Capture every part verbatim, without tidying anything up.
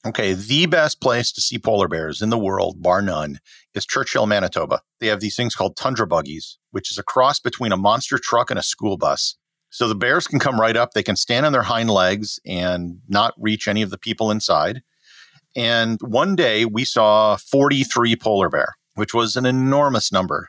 Okay, the best place to see polar bears in the world, bar none, is Churchill, Manitoba. They have these things called tundra buggies, which is a cross between a monster truck and a school bus. So the bears can come right up. They can stand on their hind legs and not reach any of the people inside. And one day we saw forty-three polar bear, which was an enormous number.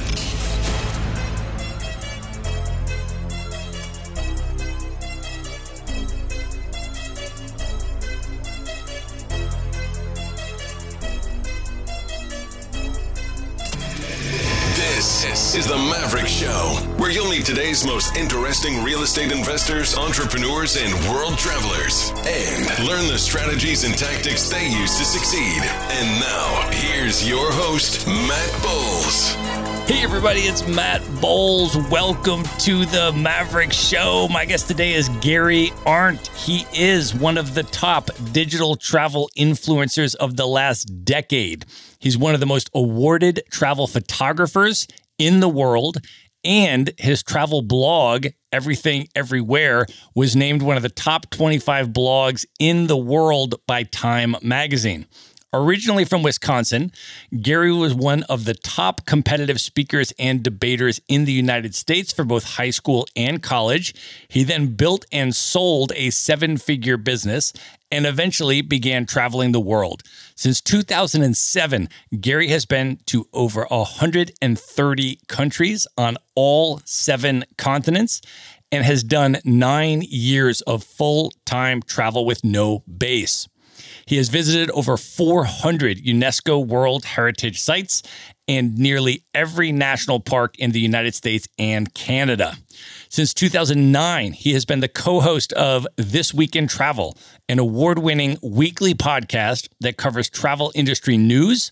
This is the Maverick Show, where you'll meet today's most interesting real estate investors, entrepreneurs, and world travelers, and learn the strategies and tactics they use to succeed. And now, here's your host, Matt Bowles. Hey everybody, it's Matt Bowles. Welcome to the Maverick Show. My guest today is Gary Arndt. He is one of the top digital travel influencers of the last decade. He's one of the most awarded travel photographers in the world, and his travel blog, Everything Everywhere, was named one of the top twenty-five blogs in the world by Time magazine. Originally from Wisconsin, Gary was one of the top competitive speakers and debaters in the United States for both high school and college. He then built and sold a seven-figure business and eventually began traveling the world. Since two thousand seven, Gary has been to over one hundred thirty countries on all seven continents and has done nine years of full-time travel with no base. He has visited over four hundred UNESCO World Heritage Sites and nearly every national park in the United States and Canada. Since two thousand nine, he has been the co-host of This Week in Travel, an award-winning weekly podcast that covers travel industry news.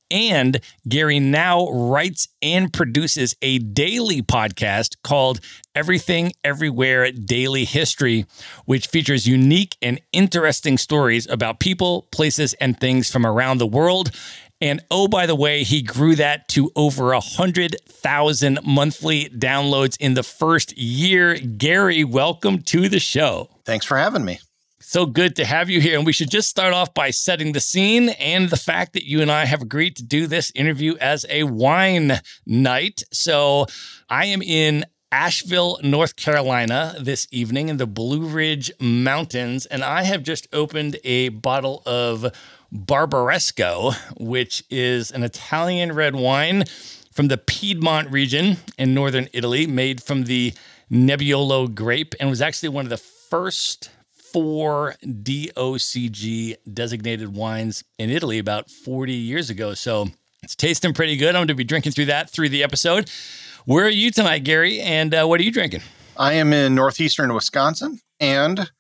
And Gary now writes and produces a daily podcast called Everything Everywhere Daily History, which features unique and interesting stories about people, places, and things from around the world. And oh, by the way, he grew that to over one hundred thousand monthly downloads in the first year. Gary, welcome to the show. Thanks for having me. So good to have you here. And we should just start off by setting the scene and the fact that you and I have agreed to do this interview as a wine night. So I am in Asheville, North Carolina this evening in the Blue Ridge Mountains, and I have just opened a bottle of Barbaresco, which is an Italian red wine from the Piedmont region in northern Italy, made from the Nebbiolo grape, and was actually one of the first four D O C G designated wines in Italy about forty years ago. So it's tasting pretty good. I'm going to be drinking through that through the episode. Where are you tonight, Gary? And uh, what are you drinking? I am in northeastern Wisconsin, and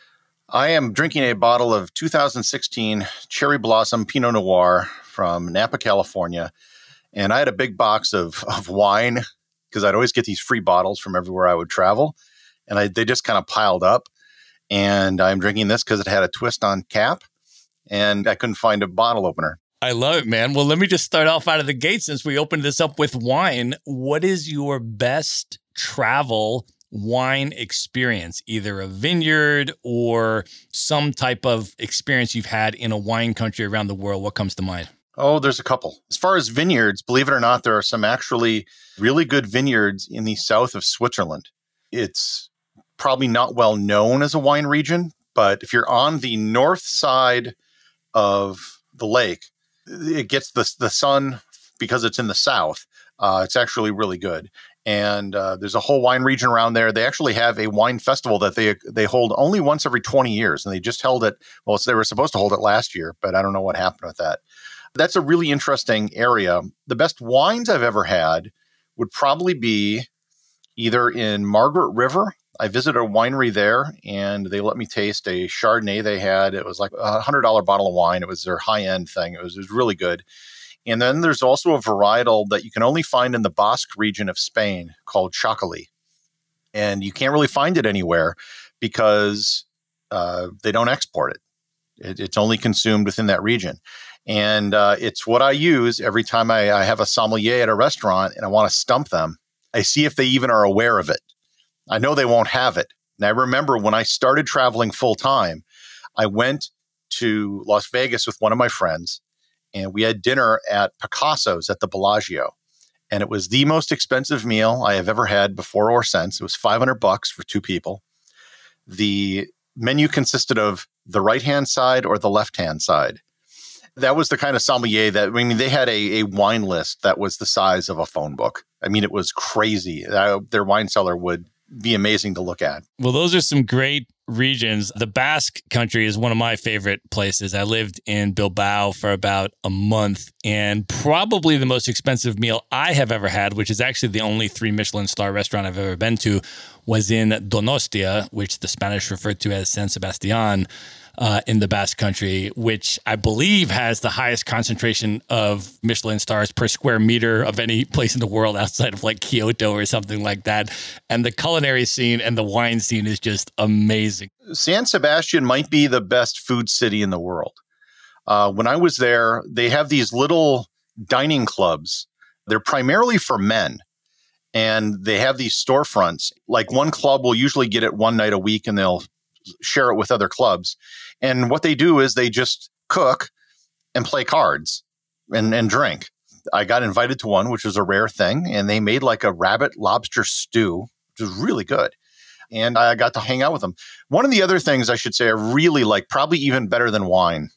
I am drinking a bottle of two thousand sixteen Cherry Blossom Pinot Noir from Napa, California. And I had a big box of, of wine because I'd always get these free bottles from everywhere I would travel. And I, they just kind of piled up. And I'm drinking this because it had a twist on cap, and I couldn't find a bottle opener. I love it, man. Well, let me just start off out of the gate since we opened this up with wine. What is your best travel wine experience, either a vineyard or some type of experience you've had in a wine country around the world? What comes to mind? Oh, there's a couple. As far as vineyards, believe it or not, there are some actually really good vineyards in the south of Switzerland. It's probably not well known as a wine region, but if you're on the north side of the lake, it gets the the sun because it's in the south. Uh, it's actually really good. And uh, there's a whole wine region around there. They actually have a wine festival that they they hold only once every twenty years. And they just held it. Well, they were supposed to hold it last year, but I don't know what happened with that. That's a really interesting area. The best wines I've ever had would probably be either in Margaret River. I visited a winery there, and they let me taste a Chardonnay they had. It was like a one hundred dollars bottle of wine. It was their high-end thing. It was, it was really good. And then there's also a varietal that you can only find in the Basque region of Spain called Xochitl. And you can't really find it anywhere because uh, they don't export it. it. It's only consumed within that region. And uh, it's what I use every time I, I have a sommelier at a restaurant and I want to stump them. I see if they even are aware of it. I know they won't have it. And I remember when I started traveling full time, I went to Las Vegas with one of my friends, and we had dinner at Picasso's at the Bellagio. And it was the most expensive meal I have ever had before or since. It was five hundred bucks for two people. The menu consisted of the right-hand side or the left-hand side. That was the kind of sommelier that, I mean, they had a, a wine list that was the size of a phone book. I mean, it was crazy. Uh, their wine cellar would be amazing to look at. Well, those are some great regions. The Basque Country is one of my favorite places. I lived in Bilbao for about a month, and probably the most expensive meal I have ever had, which is actually the only three Michelin star restaurant I've ever been to, was in Donostia, which the Spanish referred to as San Sebastian. Uh, in the Basque Country, which I believe has the highest concentration of Michelin stars per square meter of any place in the world outside of like Kyoto or something like that. And the culinary scene and the wine scene is just amazing. San Sebastian might be the best food city in the world. Uh, when I was there, they have these little dining clubs. They're primarily for men. And they have these storefronts. Like one club will usually get it one night a week and they'll share it with other clubs. And what they do is they just cook and play cards and, and drink. I got invited to one, which was a rare thing. And they made like a rabbit lobster stew, which was really good. And I got to hang out with them. One of the other things I should say I really like, probably even better than wine,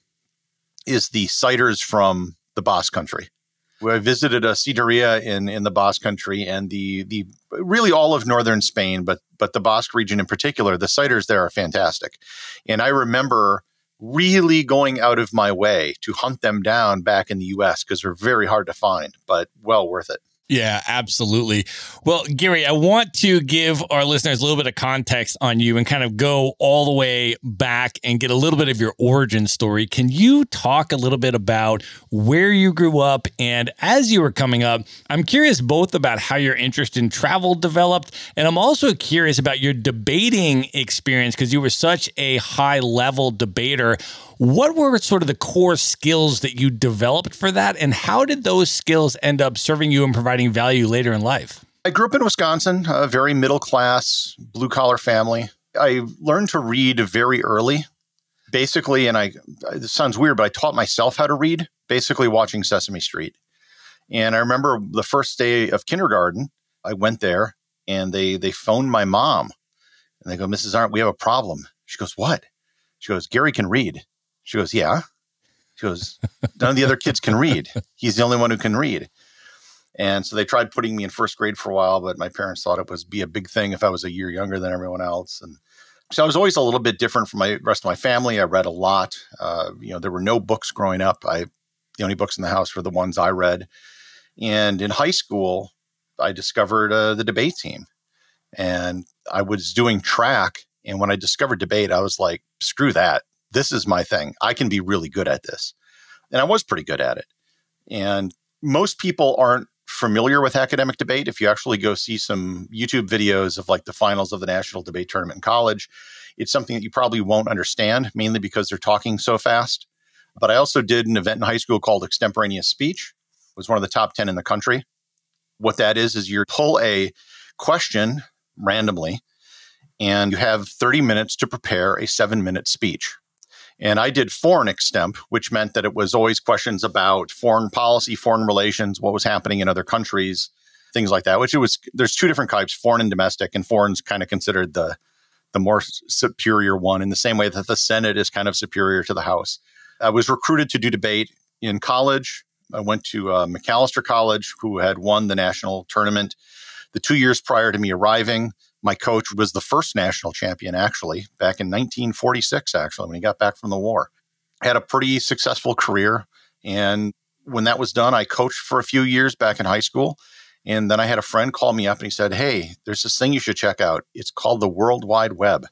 is the ciders from the Basque Country. I visited a cideria in, in the Basque Country and the the really all of northern Spain, but but the Basque region in particular. The ciders there are fantastic. And I remember really going out of my way to hunt them down back in the U S because they're very hard to find, but well worth it. Yeah, absolutely. Well, Gary, I want to give our listeners a little bit of context on you and kind of go all the way back and get a little bit of your origin story. Can you talk a little bit about where you grew up? And as you were coming up, I'm curious both about how your interest in travel developed, and I'm also curious about your debating experience because you were such a high-level debater. What were sort of the core skills that you developed for that, and how did those skills end up serving you and providing value later in life? I grew up in Wisconsin, a very middle-class, blue-collar family. I learned to read very early, basically, and I this sounds weird, but I taught myself how to read, basically watching Sesame Street. And I remember the first day of kindergarten, I went there, and they they phoned my mom. And they go, "Missus Arndt, we have a problem." She goes, "What?" She goes, "Gary can read." She goes, "Yeah." She goes, "None of the other kids can read. He's the only one who can read." And so they tried putting me in first grade for a while, but my parents thought it was be a big thing if I was a year younger than everyone else. And so I was always a little bit different from my rest of my family. I read a lot. Uh, you know, there were no books growing up. I, the only books in the house were the ones I read. And in high school, I discovered uh, the debate team. And I was doing track. And when I discovered debate, I was like, screw that. This is my thing. I can be really good at this. And I was pretty good at it. And most people aren't familiar with academic debate. If you actually go see some YouTube videos of like the finals of the national debate tournament in college, it's something that you probably won't understand, mainly because they're talking so fast. But I also did an event in high school called Extemporaneous Speech. It was one of the top ten in the country. What that is, is you pull a question randomly, and you have thirty minutes to prepare a seven-minute speech. And I did foreign extemp, which meant that it was always questions about foreign policy, foreign relations, what was happening in other countries, things like that, which it was, there's two different types, foreign and domestic, and foreign's kind of considered the, the more superior one in the same way that the Senate is kind of superior to the House. I was recruited to do debate in college. I went to uh, Macalester College, who had won the national tournament. The two years prior to me arriving, my coach was the first national champion, actually, back in nineteen forty-six, actually, when he got back from the war. I had a pretty successful career. And when that was done, I coached for a few years back in high school. And then I had a friend call me up and he said, "Hey, there's this thing you should check out. It's called the World Wide Web."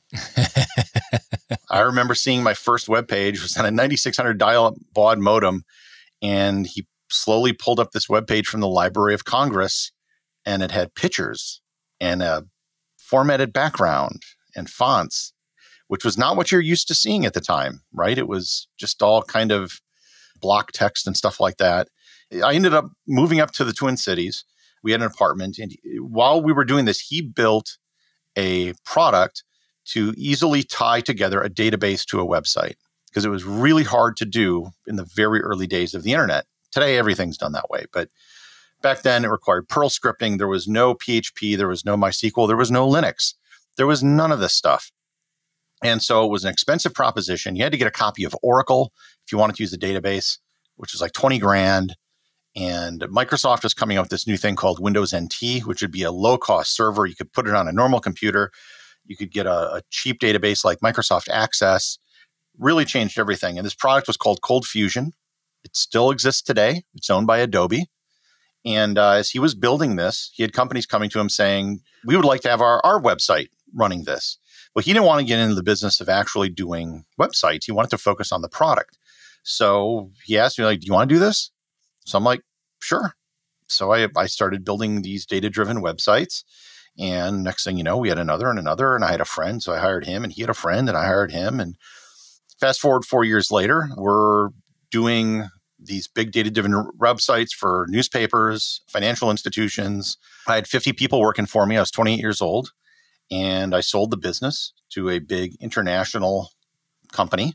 I remember seeing my first web page. It was on a ninety-six hundred dial-up baud modem. And he slowly pulled up this web page from the Library of Congress, and it had pictures and a formatted background and fonts, which was not what you're used to seeing at the time, right? It was just all kind of block text and stuff like that. I ended up moving up to the Twin Cities. We had an apartment. And while we were doing this, he built a product to easily tie together a database to a website. because it was really hard to do in the very early days of the internet. Today, everything's done that way. But back then, it required Perl scripting. There was no P H P. There was no MySQL. There was no Linux. There was none of this stuff. And so it was an expensive proposition. You had to get a copy of Oracle if you wanted to use the database, which was like twenty grand. And Microsoft was coming out with this new thing called Windows N T, which would be a low-cost server. You could put it on a normal computer. You could get a, a cheap database like Microsoft Access. Really changed everything. And this product was called Cold Fusion. It still exists today. It's owned by Adobe. And uh, as he was building this, he had companies coming to him saying, we would like to have our, our website running this. Well, he didn't want to get into the business of actually doing websites. He wanted to focus on the product. So he asked me, like, do you want to do this? So I'm like, sure. So I, I started building these data-driven websites. And next thing you know, we had another and another. And I had a friend. So I hired him, and he had a friend, and I hired him. And fast forward four years later, we're doing these big data-driven websites for newspapers, financial institutions. I had fifty people working for me. I was twenty-eight years old. And I sold the business to a big international company.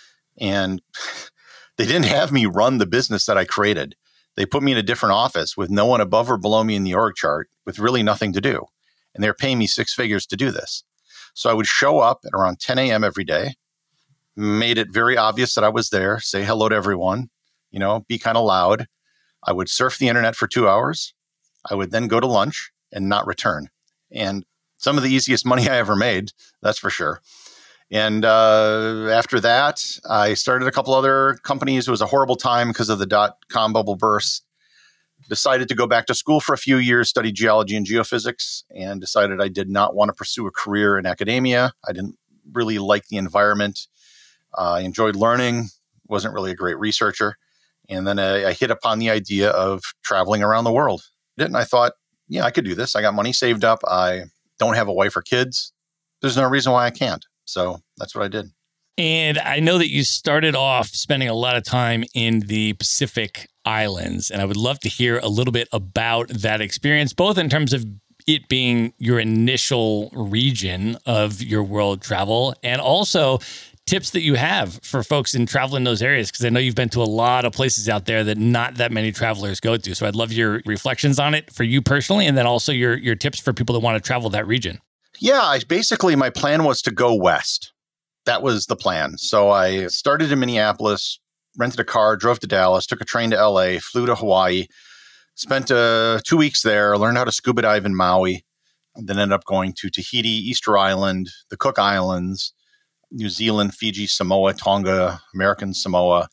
And they didn't have me run the business that I created. They put me in a different office with no one above or below me in the org chart with really nothing to do. And they're paying me six figures to do this. So I would show up at around ten a.m. every day, made it very obvious that I was there, say hello to everyone, you know, be kind of loud. I would surf the internet for two hours. I would then go to lunch and not return. And some of the easiest money I ever made, that's for sure. And uh, after that, I started a couple other companies. It was a horrible time because of the dot-com bubble burst. Decided to go back to school for a few years, studied geology and geophysics, and decided I did not want to pursue a career in academia. I didn't really like the environment. Uh, I enjoyed learning, wasn't really a great researcher. And then I, I hit upon the idea of traveling around the world. And I thought, yeah, I could do this. I got money saved up. I don't have a wife or kids. There's no reason why I can't. So that's what I did. And I know that you started off spending a lot of time in the Pacific Islands, and I would love to hear a little bit about that experience, both in terms of it being your initial region of your world travel and also tips that you have for folks in traveling those areas, because I know you've been to a lot of places out there that not that many travelers go to. So I'd love your reflections on it for you personally, and then also your, your tips for people that want to travel that region. Yeah, I, basically my plan was to go west. That was the plan. So I started in Minneapolis, rented a car, drove to Dallas, took a train to L A, flew to Hawaii, spent uh, two weeks there, learned how to scuba dive in Maui, and then ended up going to Tahiti, Easter Island, the Cook Islands, New Zealand, Fiji, Samoa, Tonga, American Samoa.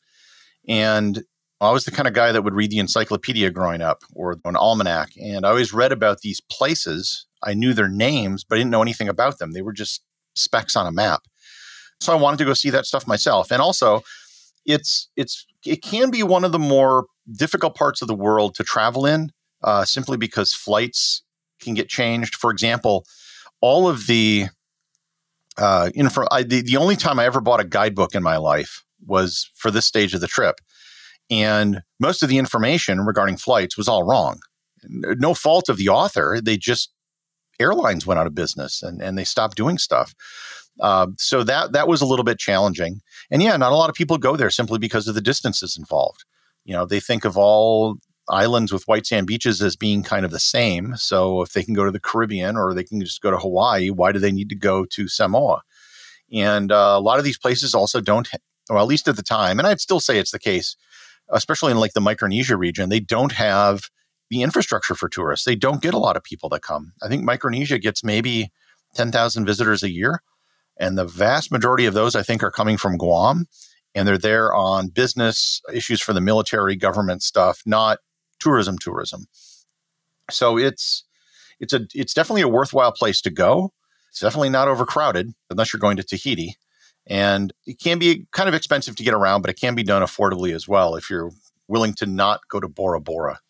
And I was the kind of guy that would read the encyclopedia growing up or an almanac. And I always read about these places. I knew their names, but I didn't know anything about them. They were just specks on a map. So I wanted to go see that stuff myself. And also, it's it's it can be one of the more difficult parts of the world to travel in, uh, simply because flights can get changed. For example, all of the uh, info. I, the the only time I ever bought a guidebook in my life was for this stage of the trip, and most of the information regarding flights was all wrong. No fault of the author. They just airlines went out of business and and they stopped doing stuff. Uh, so that that was a little bit challenging. And yeah, not a lot of people go there simply because of the distances involved. You know, they think of all islands with white sand beaches as being kind of the same. So if they can go to the Caribbean or they can just go to Hawaii, why do they need to go to Samoa? And uh, a lot of these places also don't, well, at least at the time, and I'd still say it's the case, especially in like the Micronesia region, they don't have the infrastructure for tourists. They don't get a lot of people that come. I think Micronesia gets maybe ten thousand visitors a year. And the vast majority of those, I think, are coming from Guam. And they're there on business issues for the military, government stuff, not tourism tourism. So it's it's a it's definitely a worthwhile place to go. It's definitely not overcrowded unless you're going to Tahiti. And it can be kind of expensive to get around, but it can be done affordably as well if you're willing to not go to Bora Bora.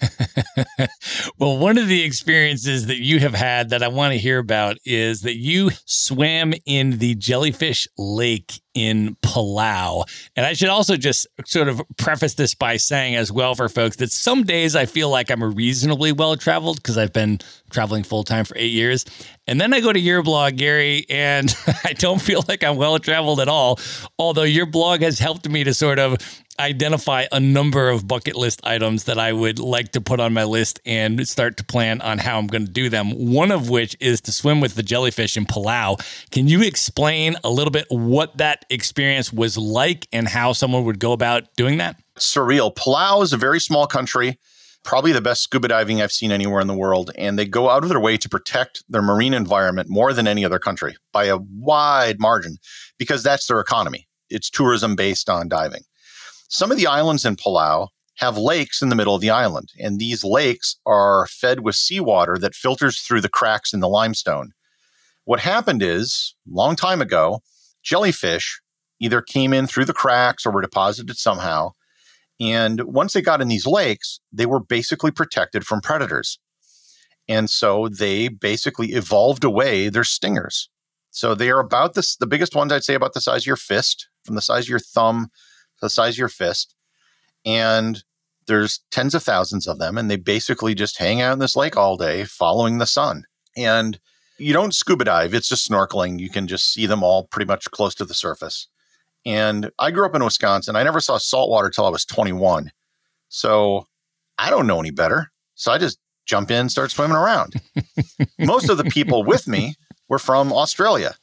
Well, one of the experiences that you have had that I want to hear about is that you swam in the Jellyfish Lake in Palau. And I should also just sort of preface this by saying as well for folks that some days I feel like I'm reasonably well-traveled because I've been traveling full-time for eight years. And then I go to your blog, Gary, and I don't feel like I'm well-traveled at all. Although your blog has helped me to sort of identify a number of bucket list items that I would like to put on my list and start to plan on how I'm going to do them. One of which is to swim with the jellyfish in Palau. Can you explain a little bit what that experience was like and how someone would go about doing that? Surreal. Palau is a very small country, probably the best scuba diving I've seen anywhere in the world. And they go out of their way to protect their marine environment more than any other country by a wide margin because that's their economy. It's tourism based on diving. Some of the islands in Palau have lakes in the middle of the island, and these lakes are fed with seawater that filters through the cracks in the limestone. What happened is, a long time ago, jellyfish either came in through the cracks or were deposited somehow, and once they got in these lakes, they were basically protected from predators. And so they basically evolved away their stingers. So they are about this, the biggest ones I'd say about the size of your fist, from the size of your thumb the size of your fist, and there's tens of thousands of them, and they basically just hang out in this lake all day following the sun. And you don't scuba dive, it's just snorkeling. You can just see them all pretty much close to the surface. And I grew up in Wisconsin. I never saw saltwater till I was twenty-one. So I don't know any better. So I just jump in and start swimming around. Most of the people with me were from Australia,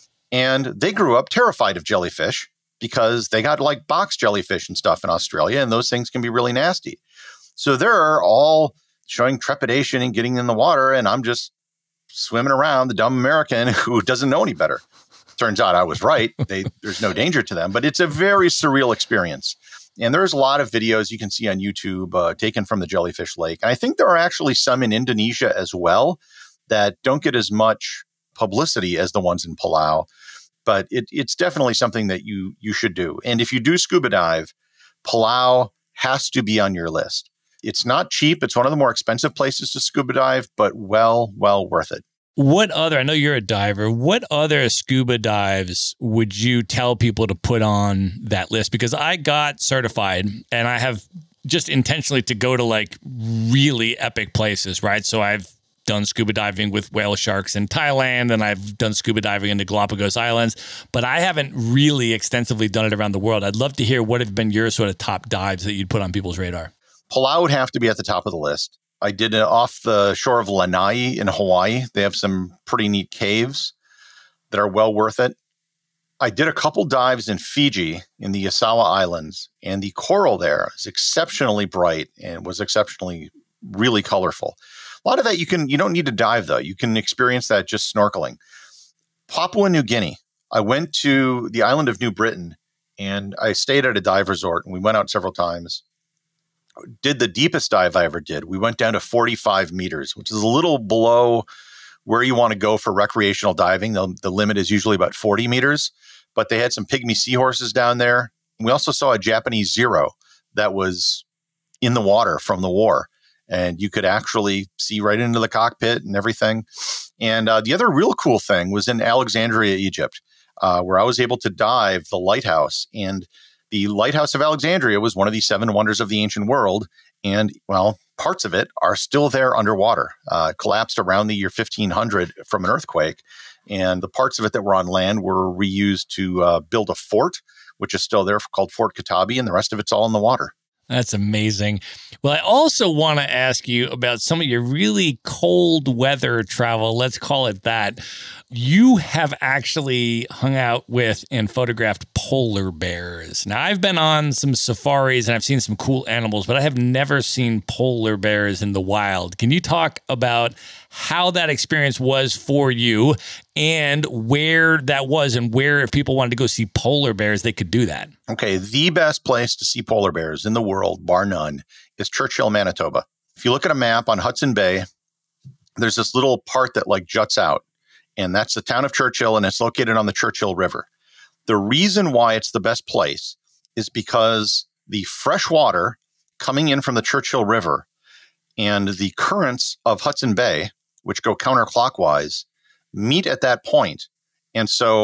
and they grew up terrified of jellyfish, because they got like box jellyfish and stuff in Australia, and those things can be really nasty. So they're all showing trepidation and getting in the water, and I'm just swimming around, the dumb American who doesn't know any better. Turns out I was right. They, there's no danger to them, but it's a very surreal experience. And there's a lot of videos you can see on YouTube uh, taken from the jellyfish lake. And I think there are actually some in Indonesia as well that don't get as much publicity as the ones in Palau. But it, it's definitely something that you you should do. And if you do scuba dive, Palau has to be on your list. It's not cheap. It's one of the more expensive places to scuba dive, but well, well worth it. What other, I know you're a diver, what other scuba dives would you tell people to put on that list? Because I got certified and I have just intentionally to go to like really epic places, right? So I've done scuba diving with whale sharks in Thailand, and I've done scuba diving in the Galapagos Islands, but I haven't really extensively done it around the world. I'd love to hear what have been your sort of top dives that you'd put on people's radar. Palau would have to be at the top of the list. I did it off the shore of Lanai in Hawaii. They have some pretty neat caves that are well worth it. I did a couple dives in Fiji in the Yasawa Islands, and the coral there is exceptionally bright and was exceptionally really colorful. A lot of that you can, you don't need to dive though. You can experience that just snorkeling. Papua New Guinea. I went to the island of New Britain and I stayed at a dive resort, and we went out several times. Did the deepest dive I ever did. We went down to forty-five meters, which is a little below where you want to go for recreational diving. The, the limit is usually about forty meters, but they had some pygmy seahorses down there. We also saw a Japanese Zero that was in the water from the war. And you could actually see right into the cockpit and everything. And uh, the other real cool thing was in Alexandria, Egypt, uh, where I was able to dive the lighthouse. And the lighthouse of Alexandria was one of the seven wonders of the ancient world. And, well, parts of it are still there underwater, uh, collapsed around the year fifteen hundred from an earthquake. And the parts of it that were on land were reused to uh, build a fort, which is still there, called Fort Katabi. And the rest of it's all in the water. That's amazing. Well, I also want to ask you about some of your really cold weather travel. Let's call it that. You have actually hung out with and photographed polar bears. Now, I've been on some safaris and I've seen some cool animals, but I have never seen polar bears in the wild. Can you talk about how that experience was for you and where that was, and where, if people wanted to go see polar bears, they could do that? Okay, the best place to see polar bears in the world, bar none, is Churchill, Manitoba. If you look at a map on Hudson Bay, there's this little part that like juts out, and that's the town of Churchill, and it's located on the Churchill River. The reason why it's the best place is because the fresh water coming in from the Churchill River and the currents of Hudson Bay, which go counterclockwise, meet at that point. And so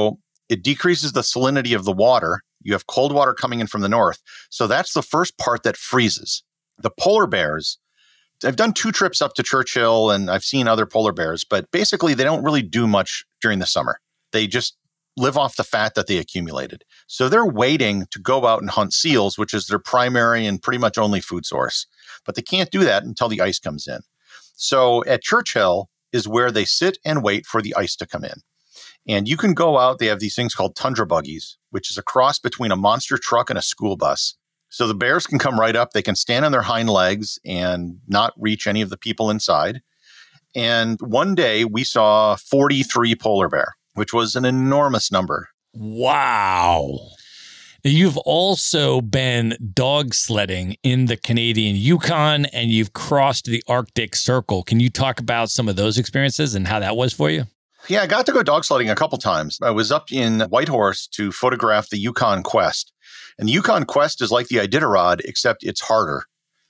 it decreases the salinity of the water. You have cold water coming in from the north. So that's the first part that freezes. The polar bears, I've done two trips up to Churchill and I've seen other polar bears, but basically they don't really do much during the summer. They just live off the fat that they accumulated. So they're waiting to go out and hunt seals, which is their primary and pretty much only food source. But they can't do that until the ice comes in. So at Churchill is where they sit and wait for the ice to come in. And you can go out, they have these things called tundra buggies, which is a cross between a monster truck and a school bus. So the bears can come right up, they can stand on their hind legs and not reach any of the people inside. And one day we saw forty-three polar bear, which was an enormous number. Wow. You've also been dog sledding in the Canadian Yukon and you've crossed the Arctic Circle. Can you talk about some of those experiences and how that was for you? Yeah, I got to go dog sledding a couple times. I was up in Whitehorse to photograph the Yukon Quest. And the Yukon Quest is like the Iditarod, except it's harder.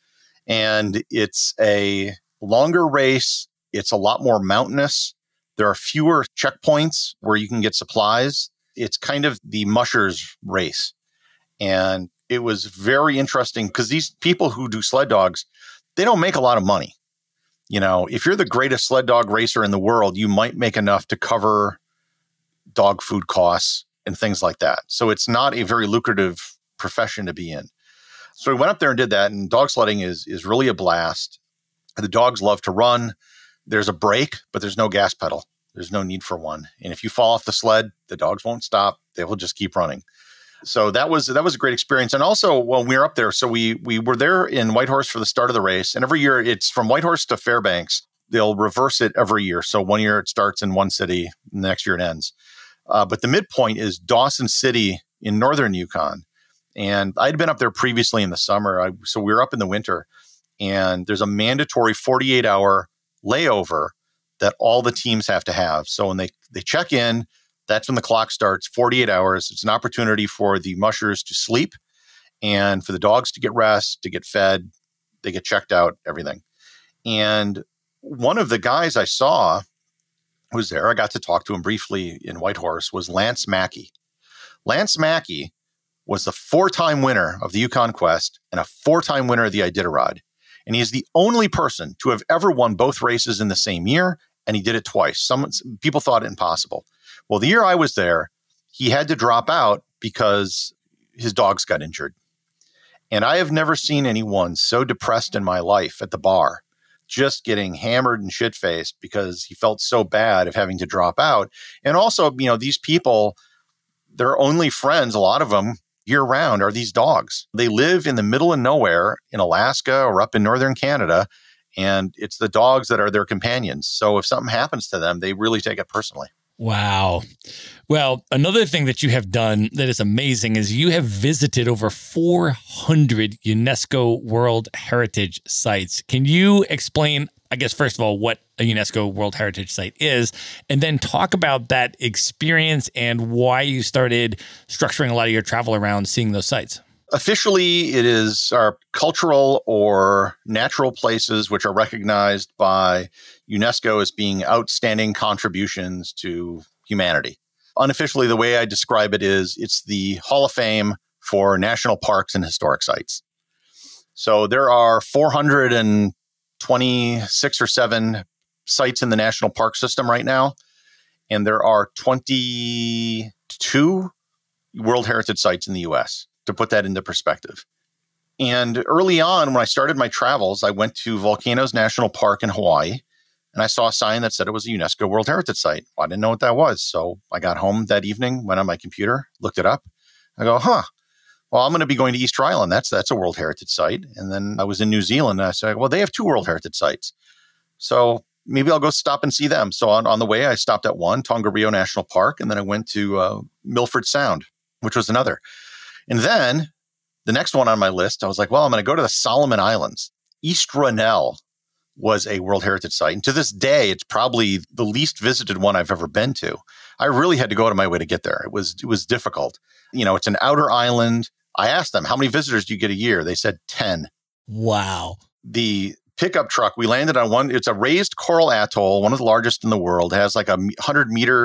And it's a longer race. It's a lot more mountainous. There are fewer checkpoints where you can get supplies. It's kind of the mushers race. And it was very interesting because these people who do sled dogs, they don't make a lot of money. You know, if you're the greatest sled dog racer in the world, you might make enough to cover dog food costs and things like that. So it's not a very lucrative profession to be in. So we went up there and did that. And dog sledding is is really a blast. The dogs love to run. There's a brake, but there's no gas pedal. There's no need for one. And if you fall off the sled, the dogs won't stop. They will just keep running. So that was that was a great experience. And also, when we were up there, so we we were there in Whitehorse for the start of the race. And every year, it's from Whitehorse to Fairbanks. They'll reverse it every year. So one year it starts in one city, and the next year it ends. Uh, but the midpoint is Dawson City in northern Yukon. And I'd been up there previously in the summer. I, so we were up in the winter. And there's a mandatory forty-eight hour layover that all the teams have to have. So when they, they check in, that's when the clock starts, forty-eight hours. It's an opportunity for the mushers to sleep and for the dogs to get rest, to get fed. They get checked out, everything. And one of the guys I saw who was there, I got to talk to him briefly in Whitehorse, was Lance Mackey. Lance Mackey was the four-time winner of the Yukon Quest and a four-time winner of the Iditarod. And he is the only person to have ever won both races in the same year, and he did it twice. Some people thought it impossible. Well, the year I was there, he had to drop out because his dogs got injured. And I have never seen anyone so depressed in my life at the bar, just getting hammered and shit-faced because he felt so bad of having to drop out. And also, you know, these people, their only friends, a lot of them year-round, are these dogs. They live in the middle of nowhere in Alaska or up in northern Canada, and it's the dogs that are their companions. So if something happens to them, they really take it personally. Wow. Well, another thing that you have done that is amazing is you have visited over four hundred UNESCO World Heritage Sites. Can you explain, I guess, first of all, what a UNESCO World Heritage Site is, and then talk about that experience and why you started structuring a lot of your travel around seeing those sites? Officially, it is our cultural or natural places which are recognized by UNESCO as being outstanding contributions to humanity. Unofficially, the way I describe it is it's the Hall of Fame for national parks and historic sites. So there are four hundred twenty-six or seven sites in the national park system right now, and there are twenty-two World Heritage Sites in the U S, to put that into perspective. And early on, when I started my travels, I went to Volcanoes National Park in Hawaii, and I saw a sign that said it was a UNESCO World Heritage Site. Well, I didn't know what that was. So I got home that evening, went on my computer, looked it up. I go, huh, well, I'm going to be going to Easter Island. That's that's a World Heritage Site. And then I was in New Zealand, and I said, well, they have two World Heritage Sites. So maybe I'll go stop and see them. So on, on the way, I stopped at one, Tongariro National Park, and then I went to uh, Milford Sound, which was another. And then the next one on my list, I was like, well, I'm going to go to the Solomon Islands. East Rennell was a World Heritage Site. And to this day, it's probably the least visited one I've ever been to. I really had to go out of my way to get there. It was it was difficult. You know, it's an outer island. I asked them, how many visitors do you get a year? They said ten. Wow. The pickup truck, we landed on one. It's a raised coral atoll, one of the largest in the world. It has like a one hundred meter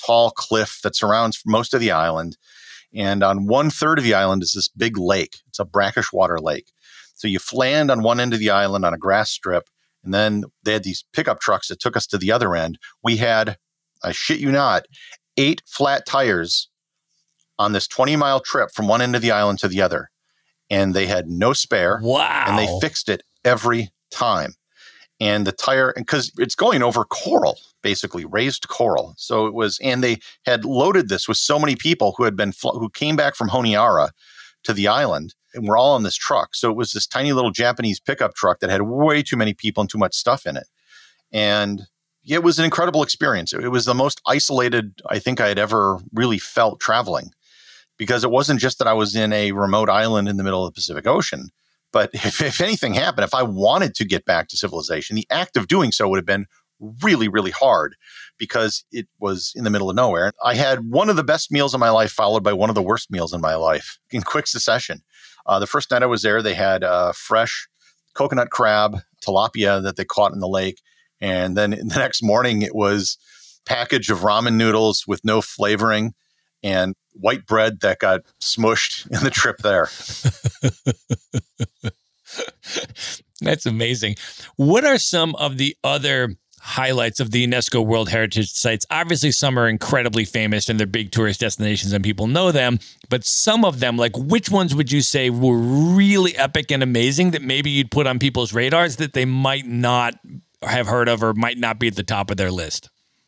tall cliff that surrounds most of the island. And on one third of the island is this big lake. It's a brackish water lake. So you land on one end of the island on a grass strip, and then they had these pickup trucks that took us to the other end. We had, I shit you not, eight flat tires on this twenty mile trip from one end of the island to the other. And they had no spare. Wow. And they fixed it every time. And the tire, because it's going over coral, basically raised coral. So it was, and they had loaded this with so many people who had been, who came back from Honiara to the island, and we're all on this truck. So it was this tiny little Japanese pickup truck that had way too many people and too much stuff in it. And it was an incredible experience. It was the most isolated I think I had ever really felt traveling, because it wasn't just that I was in a remote island in the middle of the Pacific Ocean. But if, if anything happened, if I wanted to get back to civilization, the act of doing so would have been really, really hard, because it was in the middle of nowhere. I had one of the best meals of my life followed by one of the worst meals in my life in quick succession. Uh, the first night I was there, they had uh, fresh coconut crab, tilapia that they caught in the lake. And then the next morning, it was a package of ramen noodles with no flavoring and white bread that got smushed in the trip there. That's amazing. What are some of the other highlights of the UNESCO World Heritage Sites? Obviously, some are incredibly famous and they're big tourist destinations and people know them. But some of them, like which ones would you say were really epic and amazing that maybe you'd put on people's radars that they might not have heard of or might not be at the top of their list?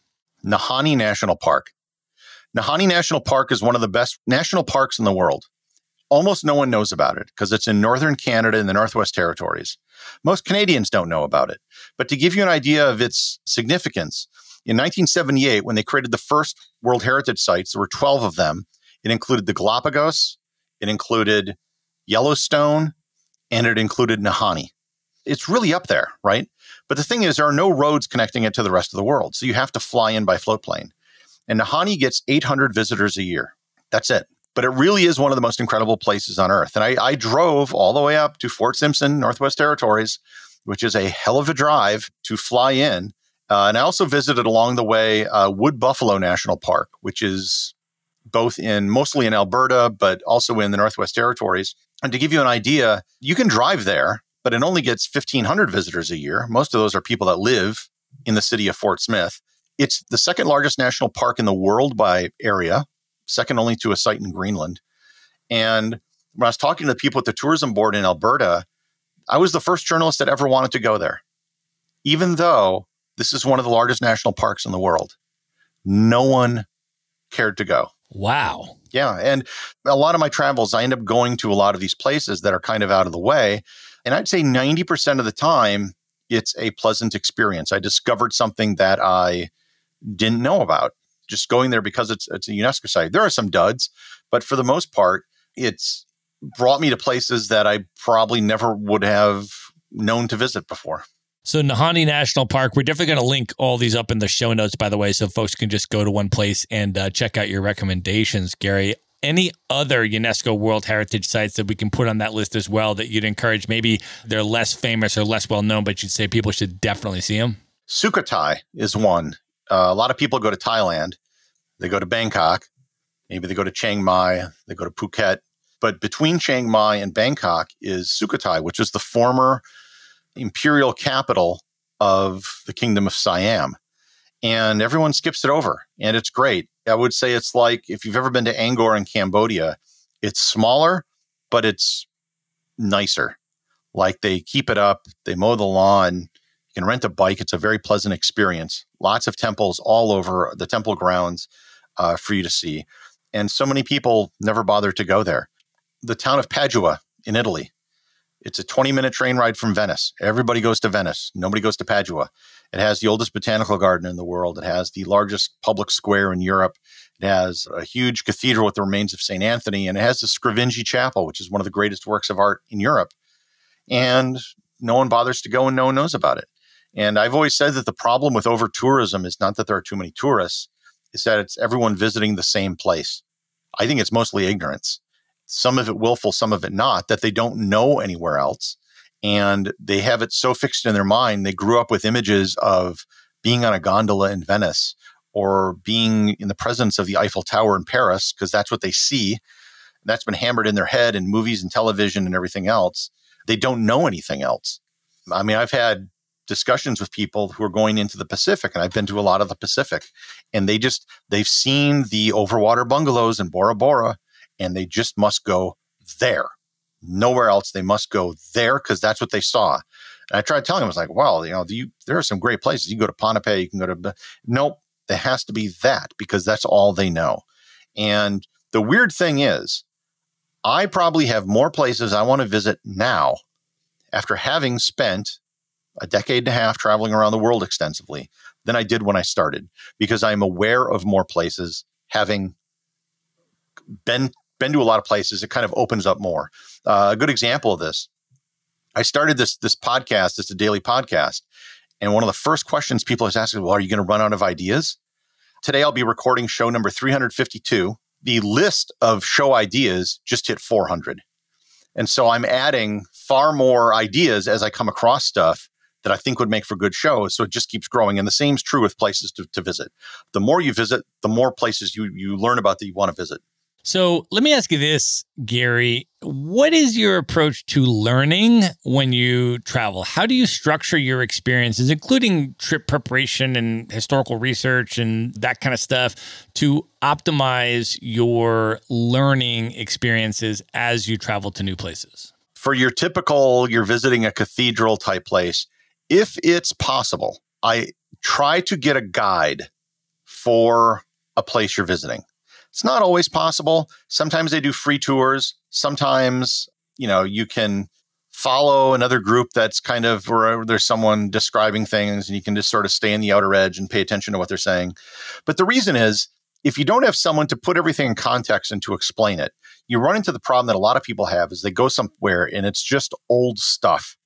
Nahanni National Park. Nahanni National Park is one of the best national parks in the world. Almost no one knows about it because it's in northern Canada in the Northwest Territories. Most Canadians don't know about it. But to give you an idea of its significance, in nineteen seventy-eight, when they created the first World Heritage Sites, there were twelve of them. It included the Galapagos, it included Yellowstone, and it included Nahanni. It's really up there, right? But the thing is, there are no roads connecting it to the rest of the world. So you have to fly in by float plane. And Nahanni gets eight hundred visitors a year. That's it. But it really is one of the most incredible places on Earth. And I, I drove all the way up to Fort Simpson, Northwest Territories, which is a hell of a drive to fly in. Uh, and I also visited along the way uh, Wood Buffalo National Park, which is both in, mostly in Alberta, but also in the Northwest Territories. And to give you an idea, you can drive there, but it only gets fifteen hundred visitors a year. Most of those are people that live in the city of Fort Smith. It's the second largest national park in the world by area, second only to a site in Greenland. And when I was talking to the people at the tourism board in Alberta, I was the first journalist that ever wanted to go there. Even though this is one of the largest national parks in the world, no one cared to go. Wow. Yeah. And a lot of my travels, I end up going to a lot of these places that are kind of out of the way. And I'd say ninety percent of the time, it's a pleasant experience. I discovered something that I didn't know about. Just going there because it's it's a UNESCO site. There are some duds, but for the most part, it's brought me to places that I probably never would have known to visit before. So Nahanni National Park, we're definitely going to link all these up in the show notes, by the way, so folks can just go to one place and uh, check out your recommendations, Gary. Any other UNESCO World Heritage Sites that we can put on that list as well that you'd encourage? Maybe they're less famous or less well-known, but you'd say people should definitely see them? Sukhothai is one. Uh, a lot of people go to Thailand. They go to Bangkok. Maybe they go to Chiang Mai. They go to Phuket. But between Chiang Mai and Bangkok is Sukhothai, which is the former imperial capital of the Kingdom of Siam. And everyone skips it over. And it's great. I would say it's like if you've ever been to Angkor in Cambodia, it's smaller, but it's nicer. Like they keep it up. They mow the lawn. You can rent a bike. It's a very pleasant experience. Lots of temples all over the temple grounds uh, for you to see. And so many people never bother to go there. The town of Padua in Italy. It's a twenty-minute train ride from Venice. Everybody goes to Venice. Nobody goes to Padua. It has the oldest botanical garden in the world. It has the largest public square in Europe. It has a huge cathedral with the remains of Saint Anthony. And it has the Scrivingi Chapel, which is one of the greatest works of art in Europe. And no one bothers to go and no one knows about it. And I've always said that the problem with over-tourism is not that there are too many tourists, it's that it's everyone visiting the same place. I think it's mostly ignorance. Some of it willful, some of it not, that they don't know anywhere else. And they have it so fixed in their mind, they grew up with images of being on a gondola in Venice or being in the presence of the Eiffel Tower in Paris, because that's what they see. That's been hammered in their head in movies and television and everything else. They don't know anything else. I mean, I've had discussions with people who are going into the Pacific, and I've been to a lot of the Pacific, and they just, they've seen the overwater bungalows in Bora Bora, and they just must go there. Nowhere else. They must go there because that's what they saw. And I tried telling them, I was like, well, you know, you, there are some great places. You can go to Ponape, you can go to, nope, there has to be that because that's all they know. And the weird thing is, I probably have more places I want to visit now after having spent a decade and a half traveling around the world extensively than I did when I started, because I'm aware of more places. Having been been to a lot of places, it kind of opens up more. Uh, a good example of this, I started this this podcast. It's a daily podcast. And one of the first questions people are asking, well, are you going to run out of ideas? Today, I'll be recording show number three hundred fifty-two. The list of show ideas just hit four hundred. And so I'm adding far more ideas as I come across stuff that I think would make for good shows. So it just keeps growing. And the same is true with places to, to visit. The more you visit, the more places you, you learn about that you want to visit. So let me ask you this, Gary. What is your approach to learning when you travel? How do you structure your experiences, including trip preparation and historical research and that kind of stuff, to optimize your learning experiences as you travel to new places? For your typical, you're visiting a cathedral type place, if it's possible, I try to get a guide for a place you're visiting. It's not always possible. Sometimes they do free tours. Sometimes, you know, you can follow another group that's kind of where there's someone describing things and you can just sort of stay in the outer edge and pay attention to what they're saying. But the reason is, if you don't have someone to put everything in context and to explain it, you run into the problem that a lot of people have is they go somewhere and it's just old stuff.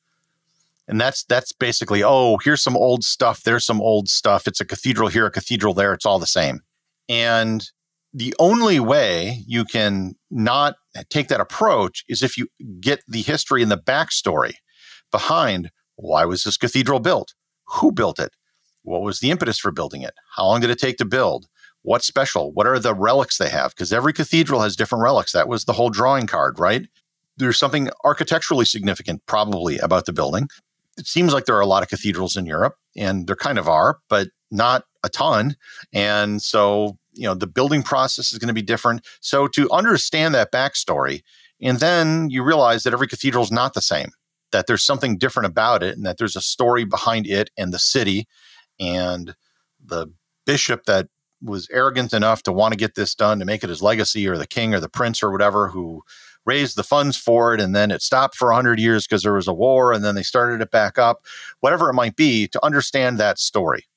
And that's that's basically, oh, here's some old stuff. There's some old stuff. It's a cathedral here, a cathedral there. It's all the same. And the only way you can not take that approach is if you get the history and the backstory behind why was this cathedral built? Who built it? What was the impetus for building it? How long did it take to build? What's special? What are the relics they have? Because every cathedral has different relics. That was the whole drawing card, right? There's something architecturally significant probably about the building. It seems like there are a lot of cathedrals in Europe, and there kind of are, but not a ton. And so, you know, the building process is going to be different. So to understand that backstory, and then you realize that every cathedral is not the same, that there's something different about it, and that there's a story behind it and the city and the bishop that was arrogant enough to want to get this done to make it his legacy, or the king or the prince or whatever who raised the funds for it, and then it stopped for one hundred years because there was a war, and then they started it back up, whatever it might be, to understand that story.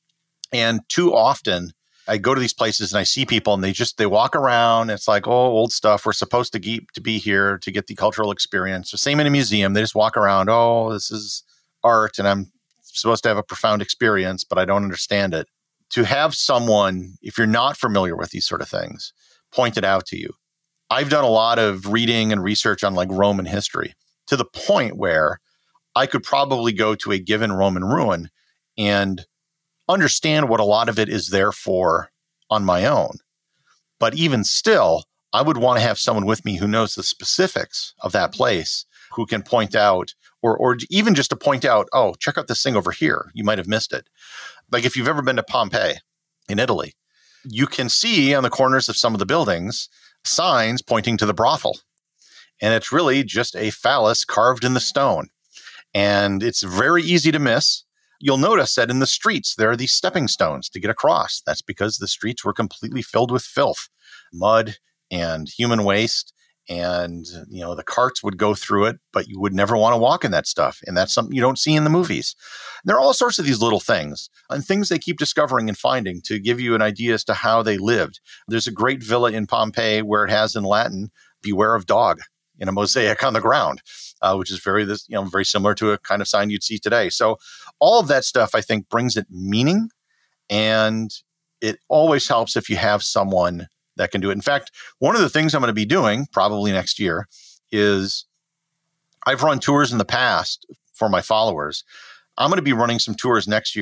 And too often, I go to these places and I see people and they just, they walk around. It's like, oh, old stuff. We're supposed to, get, to be here to get the cultural experience. The same in a museum. They just walk around. Oh, this is art and I'm supposed to have a profound experience, but I don't understand it. To have someone, if you're not familiar with these sort of things, point it out to you. I've done a lot of reading and research on like Roman history to the point where I could probably go to a given Roman ruin and understand what a lot of it is there for on my own. But even still, I would want to have someone with me who knows the specifics of that place, who can point out, or or even just to point out, oh, check out this thing over here. You might have missed it. Like if you've ever been to Pompeii in Italy, you can see on the corners of some of the buildings signs pointing to the brothel. And it's really just a phallus carved in the stone. And it's very easy to miss. You'll notice that in the streets, there are these stepping stones to get across. That's because the streets were completely filled with filth, mud, and human waste. And, you know, the carts would go through it, but you would never want to walk in that stuff. And that's something you don't see in the movies. There are all sorts of these little things and things they keep discovering and finding to give you an idea as to how they lived. There's a great villa in Pompeii where it has in Latin, beware of dog, in a mosaic on the ground, uh, which is very, this, you know, very similar to a kind of sign you'd see today. So all of that stuff, I think, brings it meaning. And it always helps if you have someone that can do it. In fact, one of the things I'm going to be doing probably next year is I've run tours in the past for my followers. I'm going to be running some tours next year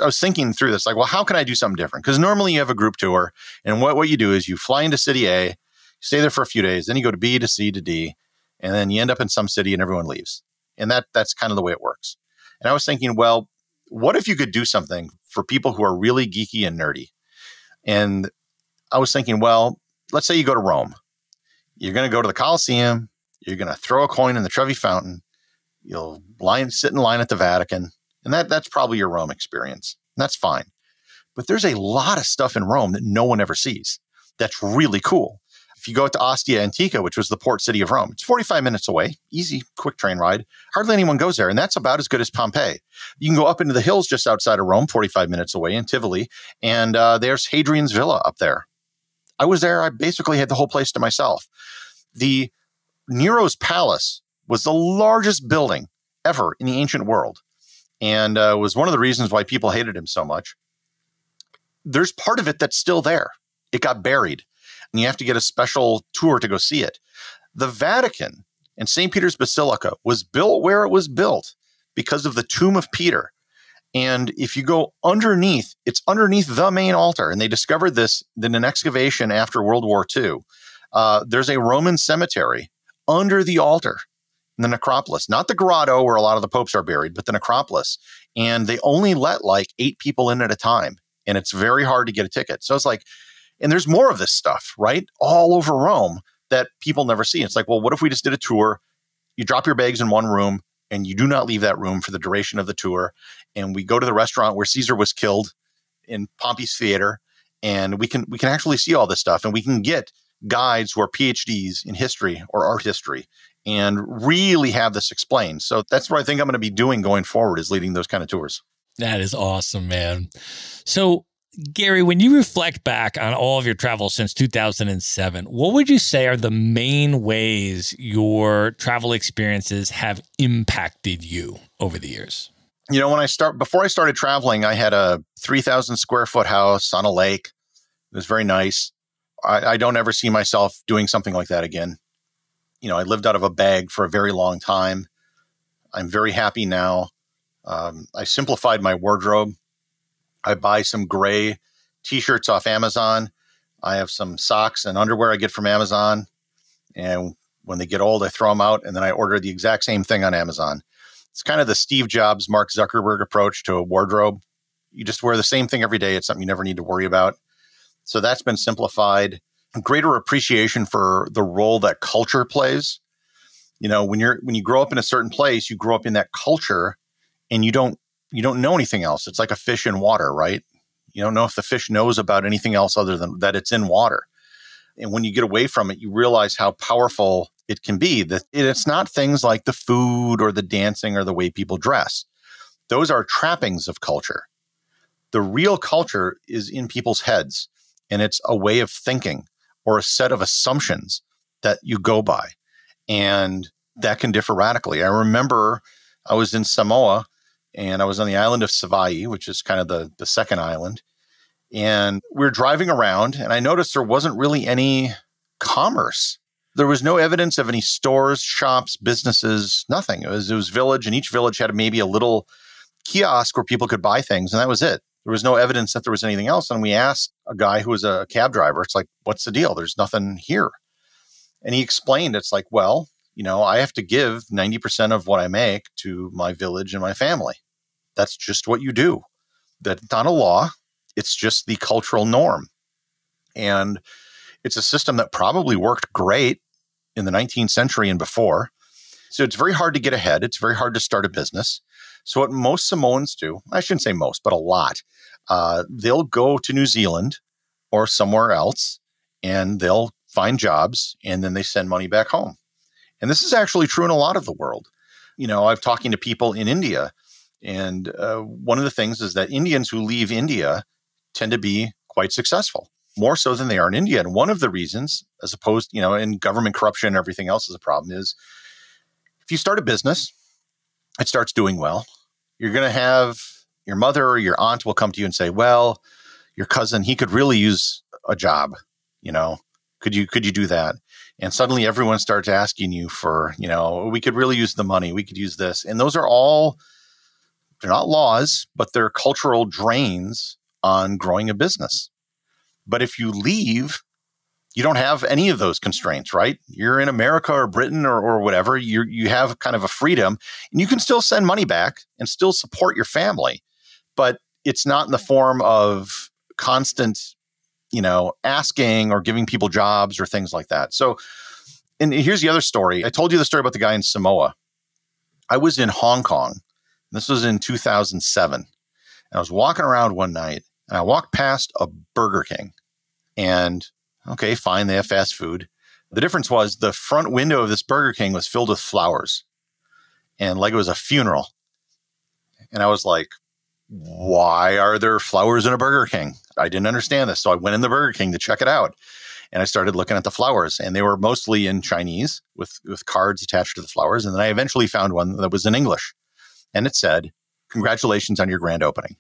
I was thinking through this, like, well, how can I do something different? Because normally you have a group tour, and what, what you do is you fly into city A, you stay there for a few days, then you go to B to C to D, and then you end up in some city and everyone leaves. And that that's kind of the way it works. And I was thinking, well, what if you could do something for people who are really geeky and nerdy? And I was thinking, well, let's say you go to Rome. You're going to go to the Colosseum. You're going to throw a coin in the Trevi Fountain. You'll line, sit in line at the Vatican. And that that's probably your Rome experience. And that's fine. But there's a lot of stuff in Rome that no one ever sees. That's really cool. If you go to Ostia Antica, which was the port city of Rome, it's forty-five minutes away, easy, quick train ride. Hardly anyone goes there, and that's about as good as Pompeii. You can go up into the hills just outside of Rome, forty-five minutes away in Tivoli, and uh, there's Hadrian's Villa up there. I was there. I basically had the whole place to myself. The Nero's Palace was the largest building ever in the ancient world, and uh, was one of the reasons why people hated him so much. There's part of it that's still there. It got buried. And you have to get a special tour to go see it. The Vatican and Saint Peter's Basilica was built where it was built because of the tomb of Peter. And if you go underneath, it's underneath the main altar. And they discovered this in an excavation after World War Two. Uh, there's a Roman cemetery under the altar in the necropolis, not the grotto where a lot of the popes are buried, but the necropolis. And they only let like eight people in at a time. And it's very hard to get a ticket. So it's like, and there's more of this stuff, right? All over Rome that people never see. It's like, well, what if we just did a tour? You drop your bags in one room and you do not leave that room for the duration of the tour. And we go to the restaurant where Caesar was killed in Pompey's Theater. And we can we can actually see all this stuff. And we can get guides who are P H Ds in history or art history and really have this explained. So that's what I think I'm going to be doing going forward, is leading those kind of tours. That is awesome, man. So, Gary, when you reflect back on all of your travels since two thousand seven, what would you say are the main ways your travel experiences have impacted you over the years? You know, when I start, before I started traveling, I had a three thousand square foot house on a lake. It was very nice. I, I don't ever see myself doing something like that again. You know, I lived out of a bag for a very long time. I'm very happy now. Um, I simplified my wardrobe. I buy some gray t-shirts off Amazon. I have some socks and underwear I get from Amazon. And when they get old, I throw them out, and then I order the exact same thing on Amazon. It's kind of the Steve Jobs, Mark Zuckerberg approach to a wardrobe. You just wear the same thing every day. It's something you never need to worry about. So that's been simplified. Greater appreciation for the role that culture plays. You know, when you're when you grow up in a certain place, you grow up in that culture, and you don't you don't know anything else. It's like a fish in water, right? You don't know if the fish knows about anything else other than that it's in water. And when you get away from it, you realize how powerful it can be. That it's not things like the food or the dancing or the way people dress. Those are trappings of culture. The real culture is in people's heads, and it's a way of thinking or a set of assumptions that you go by. And that can differ radically. I remember I was in Samoa, and I was on the island of Savaii, which is kind of the, the second island. And we were driving around, and I noticed there wasn't really any commerce. There was no evidence of any stores, shops, businesses, nothing. It was, it was village, and each village had maybe a little kiosk where people could buy things, and that was it. There was no evidence that there was anything else. And we asked a guy who was a cab driver, it's like, what's the deal? There's nothing here. And he explained, it's like, well, you know, I have to give ninety percent of what I make to my village and my family. That's just what you do. That's not a law. It's just the cultural norm. And it's a system that probably worked great in the nineteenth century and before. So it's very hard to get ahead. It's very hard to start a business. So what most Samoans do, I shouldn't say most, but a lot, uh, they'll go to New Zealand or somewhere else, and they'll find jobs, and then they send money back home. And this is actually true in a lot of the world. You know, I've talking to people in India, and uh, one of the things is that Indians who leave India tend to be quite successful, more so than they are in India. And one of the reasons, as opposed, you know, in government corruption and everything else is a problem, is if you start a business, it starts doing well, you're going to have your mother or your aunt will come to you and say, well, your cousin, he could really use a job, you know, could you, could you do that? And suddenly everyone starts asking you for, you know, we could really use the money. We could use this. And those are all They're not laws, but they're cultural drains on growing a business. But if you leave, you don't have any of those constraints, right? You're in America or Britain or, or whatever. You you have kind of a freedom, and you can still send money back and still support your family. But it's not in the form of constant, you know, asking or giving people jobs or things like that. So, and here's the other story. I told you the story about the guy in Samoa. I was in Hong Kong. This was in two thousand seven. And I was walking around one night, and I walked past a Burger King. And okay, fine, they have fast food. The difference was the front window of this Burger King was filled with flowers, and like it was a funeral. And I was like, why are there flowers in a Burger King? I didn't understand this. So I went in the Burger King to check it out, and I started looking at the flowers, and they were mostly in Chinese with, with cards attached to the flowers. And then I eventually found one that was in English, and it said, congratulations on your grand opening.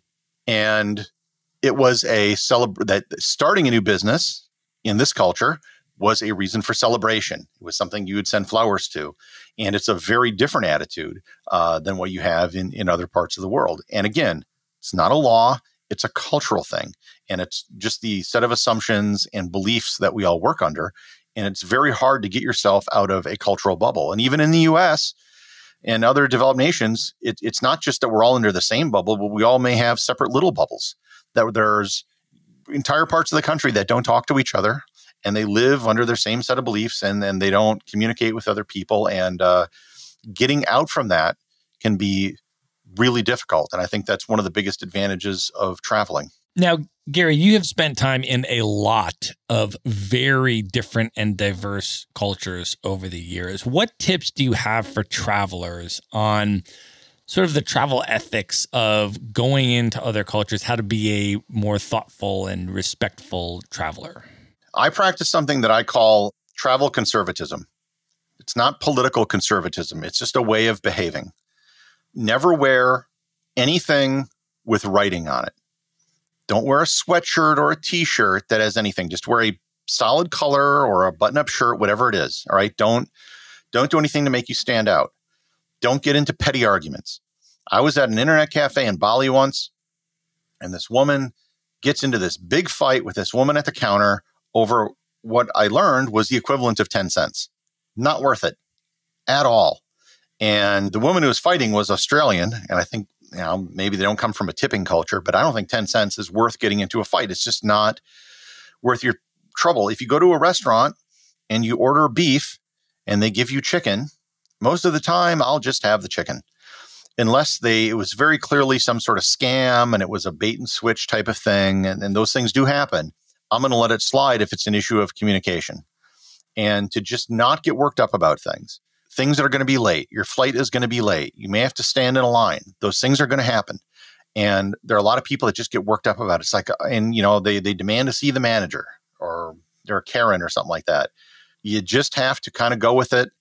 And it was a celebr- that starting a new business in this culture was a reason for celebration. It was something you would send flowers to. And it's a very different attitude uh, than what you have in, in other parts of the world. And again, it's not a law. It's a cultural thing. And it's just the set of assumptions and beliefs that we all work under. And it's very hard to get yourself out of a cultural bubble. And even in the U S and other developed nations, it, it's not just that we're all under the same bubble, but we all may have separate little bubbles. That there's entire parts of the country that don't talk to each other, and they live under their same set of beliefs, and then they don't communicate with other people. And uh, getting out from that can be really difficult. And I think that's one of the biggest advantages of traveling. Now, Gary, you have spent time in a lot of very different and diverse cultures over the years. What tips do you have for travelers on sort of the travel ethics of going into other cultures, how to be a more thoughtful and respectful traveler? I practice something that I call travel conservatism. It's not political conservatism. It's just a way of behaving. Never wear anything with writing on it. Don't wear a sweatshirt or a t-shirt that has anything. Just wear a solid color or a button-up shirt, whatever it is. All right. Don't, don't do anything to make you stand out. Don't get into petty arguments. I was at an internet cafe in Bali once, and this woman gets into this big fight with this woman at the counter over what I learned was the equivalent of ten cents. Not worth it at all. And the woman who was fighting was Australian. And I think, you know, maybe they don't come from a tipping culture, but I don't think ten cents is worth getting into a fight. It's just not worth your trouble. If you go to a restaurant and you order beef and they give you chicken, most of the time I'll just have the chicken. Unless they, it was very clearly some sort of scam and it was a bait and switch type of thing. And, and those things do happen. I'm going to let it slide if it's an issue of communication, and to just not get worked up about things. Things that are going to be late. Your flight is going to be late. You may have to stand in a line. Those things are going to happen. And there are a lot of people that just get worked up about it. It's like, and you know, they, they demand to see the manager, or they're a Karen or something like that. You just have to kind of go with it,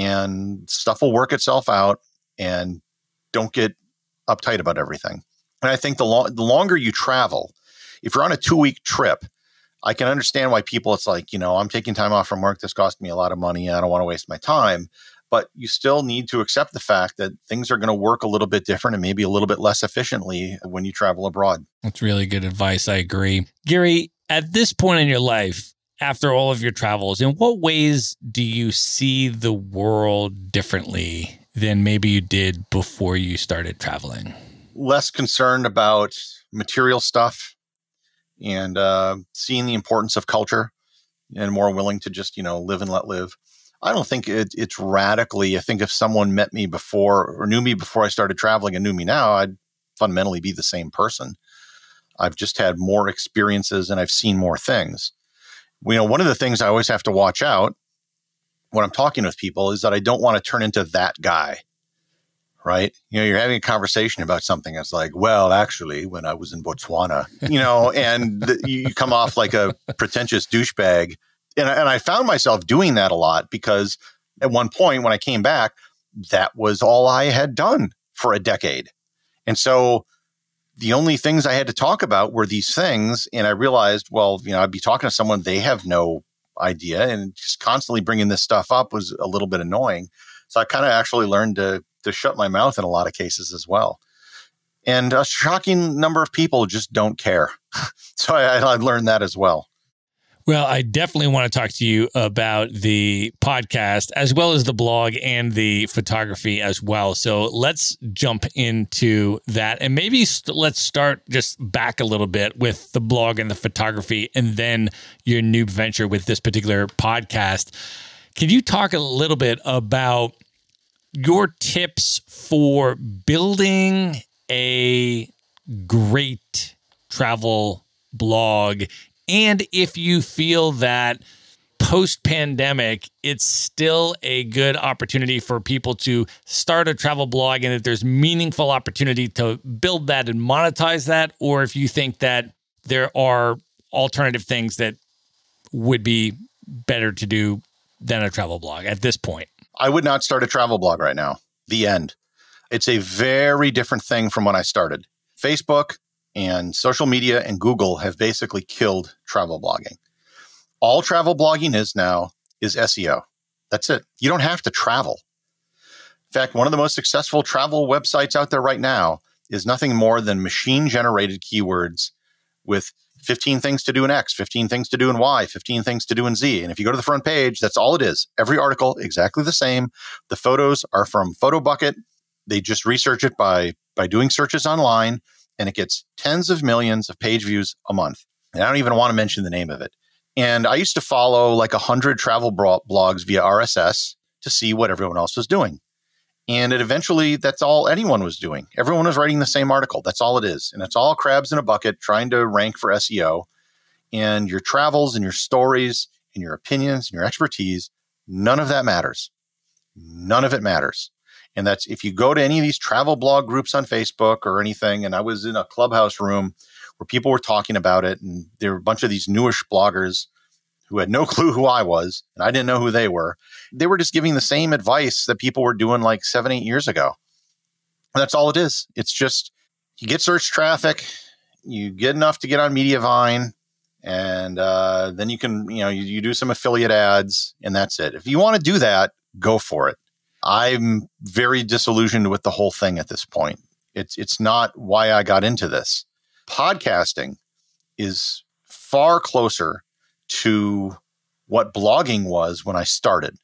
and stuff will work itself out, and don't get uptight about everything. And I think the, lo- the longer you travel, if you're on a two-week trip, I can understand why people, it's like, you know, I'm taking time off from work. This cost me a lot of money. And I don't want to waste my time. But you still need to accept the fact that things are going to work a little bit different and maybe a little bit less efficiently when you travel abroad. That's really good advice. I agree. Gary, at this point in your life, after all of your travels, in what ways do you see the world differently than maybe you did before you started traveling? Less concerned about material stuff, and uh, seeing the importance of culture, and more willing to just, you know, live and let live. I don't think it, it's radically. I think if someone met me before or knew me before I started traveling and knew me now, I'd fundamentally be the same person. I've just had more experiences and I've seen more things. You know, one of the things I always have to watch out when I'm talking with people is that I don't want to turn into that guy. Right? You know, you're having a conversation about something. It's like, well, actually, when I was in Botswana, you know, and the, you come off like a pretentious douchebag. And, and I found myself doing that a lot because at one point when I came back, that was all I had done for a decade. And so the only things I had to talk about were these things. And I realized, well, you know, I'd be talking to someone, they have no idea. And just constantly bringing this stuff up was a little bit annoying. So I kind of actually learned to to shut my mouth in a lot of cases as well. And a shocking number of people just don't care. So I, I learned that as well. Well, I definitely want to talk to you about the podcast as well as the blog and the photography as well. So let's jump into that. And maybe st- let's start just back a little bit with the blog and the photography and then your new venture with this particular podcast. Can you talk a little bit about your tips for building a great travel blog? And if you feel that post-pandemic, it's still a good opportunity for people to start a travel blog and that there's meaningful opportunity to build that and monetize that, or if you think that there are alternative things that would be better to do than a travel blog at this point. I would not start a travel blog right now. The end. It's a very different thing from when I started. Facebook and social media and Google have basically killed travel blogging. All travel blogging is now is S E O. That's it. You don't have to travel. In fact, one of the most successful travel websites out there right now is nothing more than machine-generated keywords with fifteen things to do in X, fifteen things to do in Y, fifteen things to do in Z. And if you go to the front page, that's all it is. Every article, exactly the same. The photos are from PhotoBucket. They just research it by, by doing searches online, and it gets tens of millions of page views a month. And I don't even want to mention the name of it. And I used to follow like one hundred travel blogs via R S S to see what everyone else was doing. And it eventually, that's all anyone was doing. Everyone was writing the same article. That's all it is. And it's all crabs in a bucket trying to rank for S E O. And your travels and your stories and your opinions and your expertise, none of that matters. None of it matters. And that's if you go to any of these travel blog groups on Facebook or anything, and I was in a Clubhouse room where people were talking about it, and there were a bunch of these newish bloggers who had no clue who I was, and I didn't know who they were. They were just giving the same advice that people were doing like seven, eight years ago. And that's all it is. It's just you get search traffic, you get enough to get on Mediavine, and uh, then you can, you know, you, you do some affiliate ads, and that's it. If you want to do that, go for it. I'm very disillusioned with the whole thing at this point. It's it's not why I got into this. Podcasting is far closer to what blogging was when I started.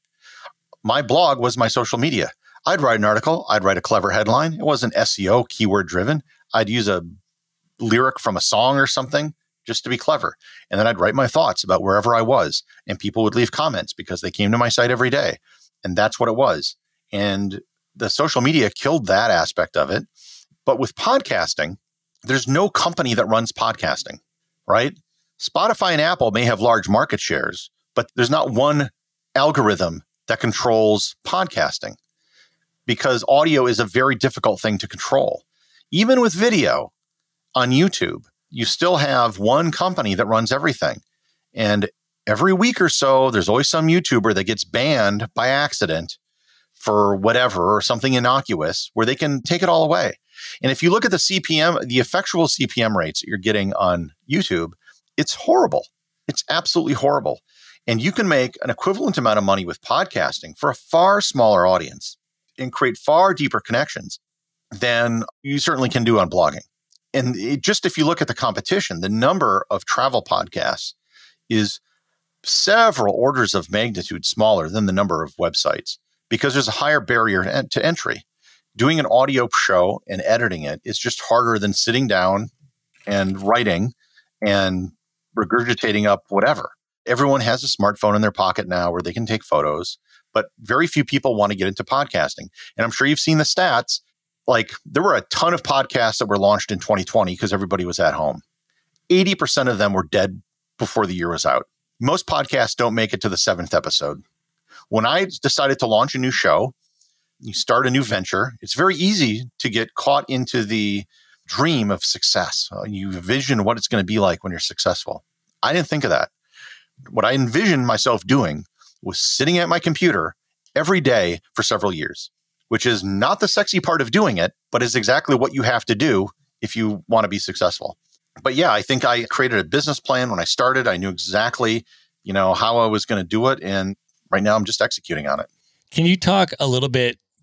My blog was my social media. I'd write an article. I'd write a clever headline. It wasn't S E O keyword driven. I'd use a lyric from a song or something just to be clever. And then I'd write my thoughts about wherever I was. And people would leave comments because they came to my site every day. And that's what it was. And the social media killed that aspect of it. But with podcasting, there's no company that runs podcasting, right? Spotify and Apple may have large market shares, but there's not one algorithm that controls podcasting because audio is a very difficult thing to control. Even with video on YouTube, you still have one company that runs everything. And every week or so, there's always some YouTuber that gets banned by accident for whatever, or something innocuous, where they can take it all away. And if you look at the C P M, the effectual C P M rates that you're getting on YouTube, it's horrible. It's absolutely horrible. And you can make an equivalent amount of money with podcasting for a far smaller audience and create far deeper connections than you certainly can do on blogging. And it, just if you look at the competition, the number of travel podcasts is several orders of magnitude smaller than the number of websites because there's a higher barrier to entry. Doing an audio show and editing it is just harder than sitting down and writing and regurgitating up whatever. Everyone has a smartphone in their pocket now where they can take photos, but very few people want to get into podcasting. And I'm sure you've seen the stats. Like there were a ton of podcasts that were launched in twenty twenty because everybody was at home. eighty percent of them were dead before the year was out. Most podcasts don't make it to the seventh episode. When I decided to launch a new show, you start a new venture, it's very easy to get caught into the dream of success. Uh, you envision what it's going to be like when you're successful. I didn't think of that. What I envisioned myself doing was sitting at my computer every day for several years, which is not the sexy part of doing it, but is exactly what you have to do if you want to be successful. But yeah, I think I created a business plan when I started. I knew exactly, you know, how I was going to do it. And right now I'm just executing on it. Can you talk a little bit,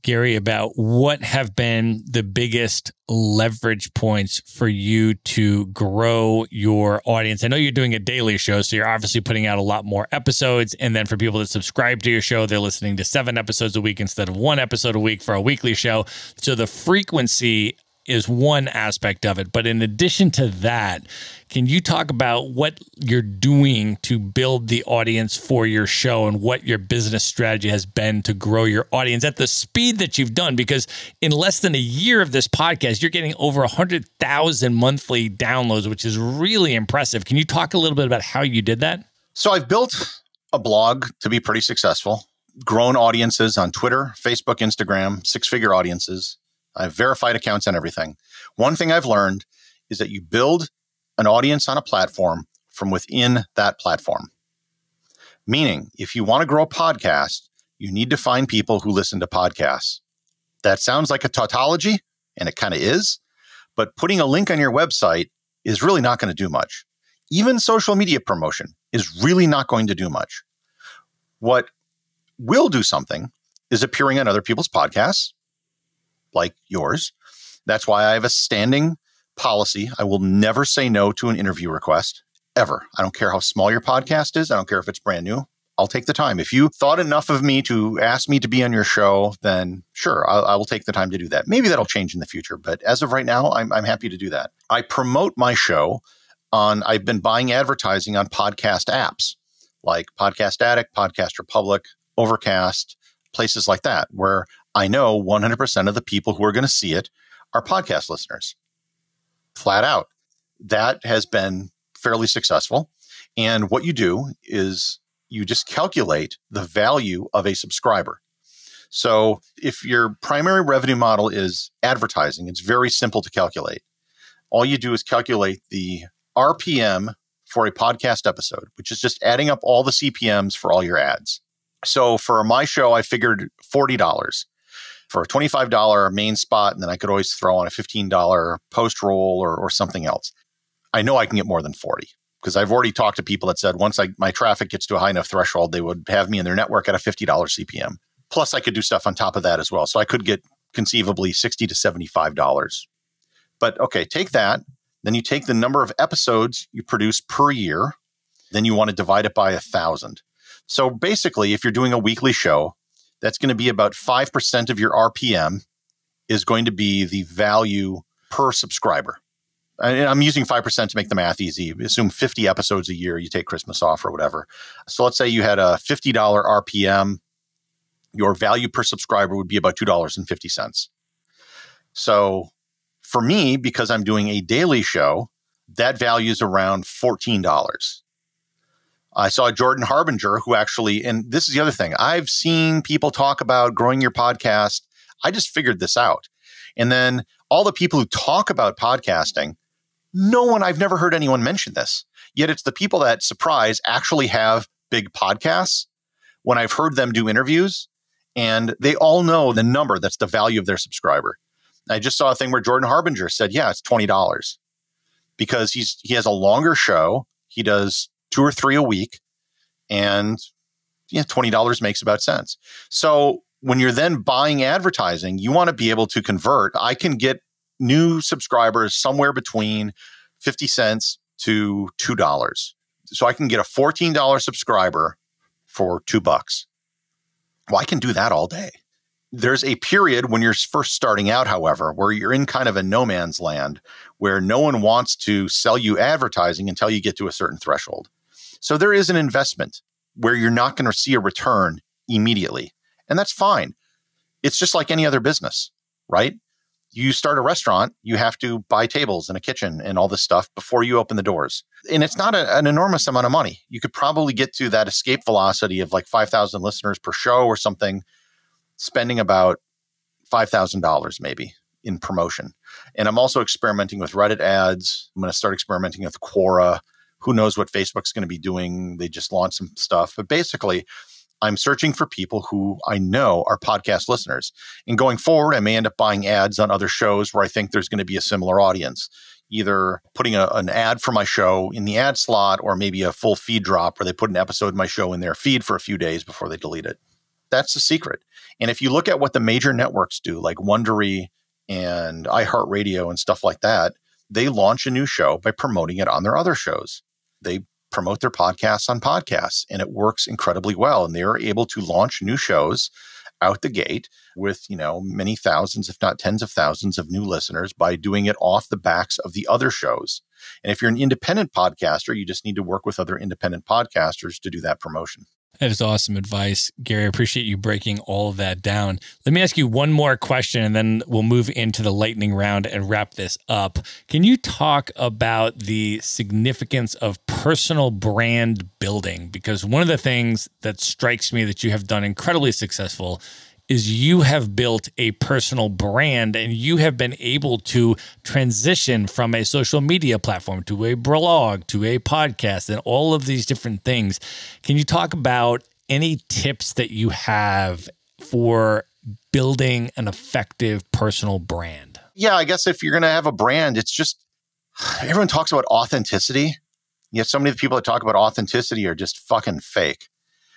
Gary, about what have been the biggest leverage points for you to grow your audience. I know you're doing a daily show, so you're obviously putting out a lot more episodes. And then for people that subscribe to your show, they're listening to seven episodes a week instead of one episode a week for a weekly show. So the frequency is one aspect of it. But in addition to that, can you talk about what you're doing to build the audience for your show and what your business strategy has been to grow your audience at the speed that you've done? Because in less than a year of this podcast, you're getting over one hundred thousand monthly downloads, which is really impressive. Can you talk a little bit about how you did that? So I've built a blog to be pretty successful, grown audiences on Twitter, Facebook, Instagram, six-figure audiences. I have verified accounts and everything. One thing I've learned is that you build an audience on a platform from within that platform. Meaning, if you want to grow a podcast, you need to find people who listen to podcasts. That sounds like a tautology, and it kind of is, but putting a link on your website is really not going to do much. Even social media promotion is really not going to do much. What will do something is appearing on other people's podcasts, like yours. That's why I have a standing policy. I will never say no to an interview request, ever. I don't care how small your podcast is. I don't care if it's brand new. I'll take the time. If you thought enough of me to ask me to be on your show, then sure, I'll, I will take the time to do that. Maybe that'll change in the future, but as of right now, I'm, I'm happy to do that. I promote my show on, I've been buying advertising on podcast apps like Podcast Addict, Podcast Republic, Overcast, places like that, where I know one hundred percent of the people who are going to see it are podcast listeners. Flat out. That has been fairly successful. And what you do is you just calculate the value of a subscriber. So if your primary revenue model is advertising, it's very simple to calculate. All you do is calculate the R P M for a podcast episode, which is just adding up all the C P Ms for all your ads. So for my show, I figured forty dollars. For a twenty-five dollars main spot, and then I could always throw on a fifteen dollars post roll or, or something else. I know I can get more than forty because I've already talked to people that said once I, my traffic gets to a high enough threshold, they would have me in their network at a fifty dollars C P M. Plus, I could do stuff on top of that as well. So I could get conceivably sixty to seventy-five dollars. But okay, take that. Then you take the number of episodes you produce per year. Then you want to divide it by a thousand. So basically, if you're doing a weekly show, that's going to be about five percent of your R P M is going to be the value per subscriber. And I'm using five percent to make the math easy. Assume fifty episodes a year, you take Christmas off or whatever. So let's say you had a fifty dollars R P M. Your value per subscriber would be about two dollars and fifty cents. So for me, because I'm doing a daily show, that value is around fourteen dollars. I saw Jordan Harbinger, who actually, and this is the other thing, I've seen people talk about growing your podcast. I just figured this out. And then all the people who talk about podcasting, no one, I've never heard anyone mention this. Yet it's the people that, surprise, actually have big podcasts when I've heard them do interviews, and they all know the number that's the value of their subscriber. I just saw a thing where Jordan Harbinger said, yeah, it's twenty dollars because he's he has a longer show. He does two or three a week, and yeah, twenty dollars makes about sense. So when you're then buying advertising, you want to be able to convert. I can get new subscribers somewhere between fifty cents to two dollars. So I can get a fourteen dollars subscriber for two bucks. Well, I can do that all day. There's a period when you're first starting out, however, where you're in kind of a no man's land where no one wants to sell you advertising until you get to a certain threshold. So there is an investment where you're not going to see a return immediately. And that's fine. It's just like any other business, right? You start a restaurant, you have to buy tables and a kitchen and all this stuff before you open the doors. And it's not a, an enormous amount of money. You could probably get to that escape velocity of like five thousand listeners per show or something, spending about five thousand dollars maybe in promotion. And I'm also experimenting with Reddit ads. I'm going to start experimenting with Quora. Who knows what Facebook's going to be doing? They just launched some stuff. But basically, I'm searching for people who I know are podcast listeners. And going forward, I may end up buying ads on other shows where I think there's going to be a similar audience. Either putting a, an ad for my show in the ad slot or maybe a full feed drop where they put an episode of my show in their feed for a few days before they delete it. That's the secret. And if you look at what the major networks do, like Wondery and iHeartRadio and stuff like that, they launch a new show by promoting it on their other shows. They promote their podcasts on podcasts, and it works incredibly well. And they are able to launch new shows out the gate with, you know, many thousands, if not tens of thousands of new listeners by doing it off the backs of the other shows. And if you're an independent podcaster, you just need to work with other independent podcasters to do that promotion. That is awesome advice, Gary. I appreciate you breaking all of that down. Let me ask you one more question, and then we'll move into the lightning round and wrap this up. Can you talk about the significance of personal brand building? Because one of the things that strikes me that you have done incredibly successful is you have built a personal brand, and you have been able to transition from a social media platform to a blog to a podcast and all of these different things. Can you talk about any tips that you have for building an effective personal brand? Yeah, I guess if you're going to have a brand, it's just, everyone talks about authenticity. Yet so many of the people that talk about authenticity are just fucking fake.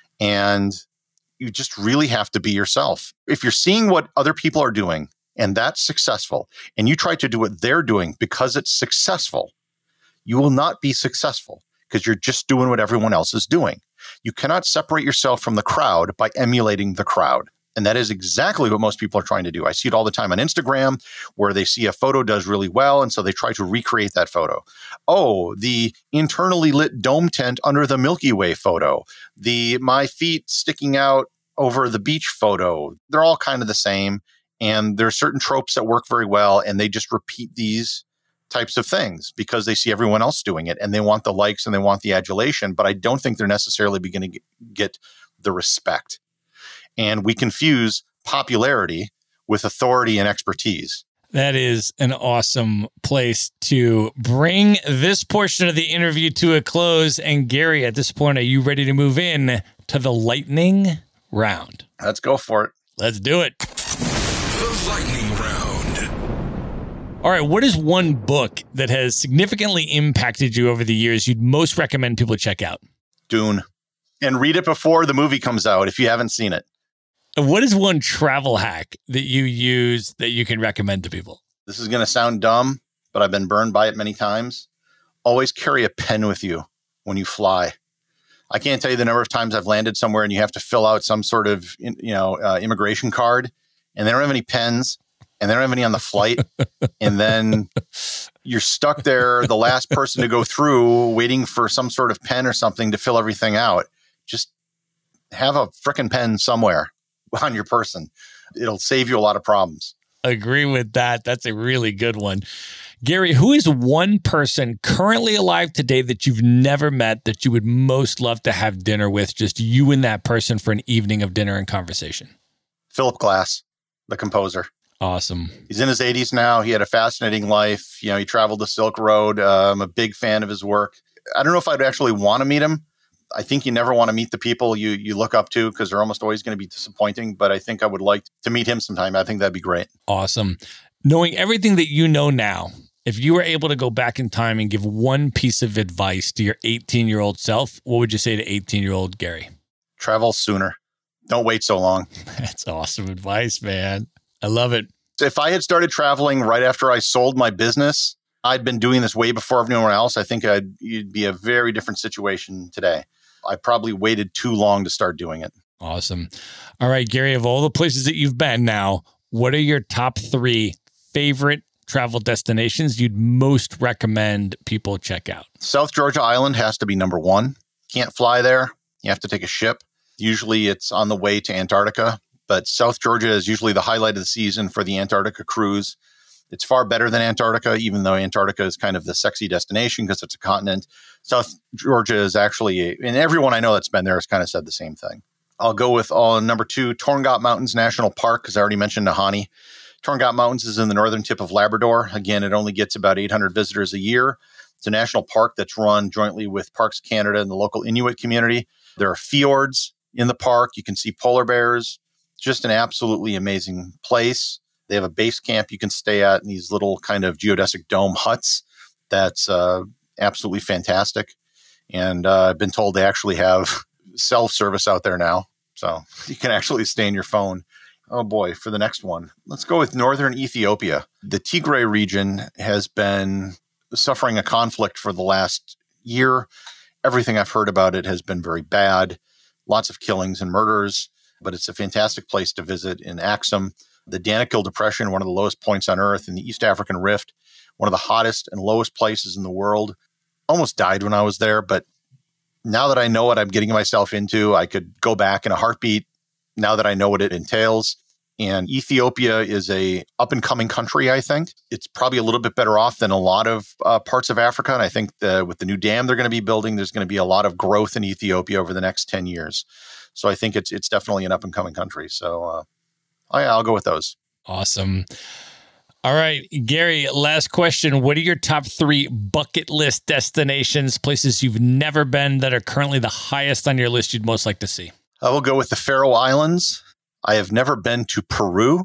And you just really have to be yourself. If you're seeing what other people are doing and that's successful, and you try to do what they're doing because it's successful, you will not be successful because you're just doing what everyone else is doing. You cannot separate yourself from the crowd by emulating the crowd. And that is exactly what most people are trying to do. I see it all the time on Instagram where they see a photo does really well, and so they try to recreate that photo. Oh, the internally lit dome tent under the Milky Way photo, the my feet sticking out over the beach photo. They're all kind of the same, and there are certain tropes that work very well, and they just repeat these types of things because they see everyone else doing it, and they want the likes and they want the adulation, but I don't think they're necessarily beginning to get the respect. And we confuse popularity with authority and expertise. That is an awesome place to bring this portion of the interview to a close. And Gary, at this point, are you ready to move in to the lightning round? Let's go for it. Let's do it. The lightning round. All right. What is one book that has significantly impacted you over the years you'd most recommend people check out? Dune. And read it before the movie comes out if you haven't seen it. What is one travel hack that you use that you can recommend to people? This is going to sound dumb, but I've been burned by it many times. Always carry a pen with you when you fly. I can't tell you the number of times I've landed somewhere and you have to fill out some sort of, you know, uh, immigration card, and they don't have any pens, and they don't have any on the flight. And then you're stuck there, the last person to go through, waiting for some sort of pen or something to fill everything out. Just have a frickin' pen somewhere on your person. It'll save you a lot of problems. Agree with that. That's a really good one. Gary, who is one person currently alive today that you've never met that you would most love to have dinner with, just you and that person for an evening of dinner and conversation? Philip Glass, the composer. Awesome. He's in his eighties now. He had a fascinating life. You know, he traveled the Silk Road. Uh, I'm a big fan of his work. I don't know if I'd actually want to meet him. I think you never want to meet the people you you look up to because they're almost always going to be disappointing. But I think I would like to meet him sometime. I think that'd be great. Awesome. Knowing everything that you know now, if you were able to go back in time and give one piece of advice to your eighteen-year-old self, what would you say to eighteen-year-old Gary? Travel sooner. Don't wait so long. That's awesome advice, man. I love it. If I had started traveling right after I sold my business, I'd been doing this way before everyone else. I think I'd it'd be a very different situation today. I probably waited too long to start doing it. Awesome. All right, Gary, of all the places that you've been now, what are your top three favorite travel destinations you'd most recommend people check out? South Georgia Island has to be number one. Can't fly there. You have to take a ship. Usually it's on the way to Antarctica, but South Georgia is usually the highlight of the season for the Antarctica cruise. It's far better than Antarctica, even though Antarctica is kind of the sexy destination because it's a continent. South Georgia is actually, and everyone I know that's been there has kind of said the same thing. I'll go with uh, number two, Torngat Mountains National Park, because I already mentioned Nahanni. Torngat Mountains is in the northern tip of Labrador. Again, it only gets about eight hundred visitors a year. It's a national park that's run jointly with Parks Canada and the local Inuit community. There are fjords in the park. You can see polar bears. It's just an absolutely amazing place. They have a base camp you can stay at in these little kind of geodesic dome huts. That's uh, absolutely fantastic. And uh, I've been told they actually have self-service out there now. So you can actually stay in your phone Oh boy, for the next one. Let's go with northern Ethiopia. The Tigray region has been suffering a conflict for the last year. Everything I've heard about it has been very bad. Lots of killings and murders, but it's a fantastic place to visit in Axum. The Danakil Depression, one of the lowest points on Earth in the East African Rift, one of the hottest and lowest places in the world. Almost died when I was there, but now that I know what I'm getting myself into, I could go back in a heartbeat now that I know what it entails. And Ethiopia is a up-and-coming country, I think. It's probably a little bit better off than a lot of uh, parts of Africa. And I think the, with the new dam they're going to be building, there's going to be a lot of growth in Ethiopia over the next ten years. So I think it's it's definitely an up-and-coming country. So uh, I, I'll go with those. Awesome. All right, Gary, last question. What are your top three bucket list destinations, places you've never been that are currently the highest on your list you'd most like to see? I will go with the Faroe Islands. I have never been to Peru.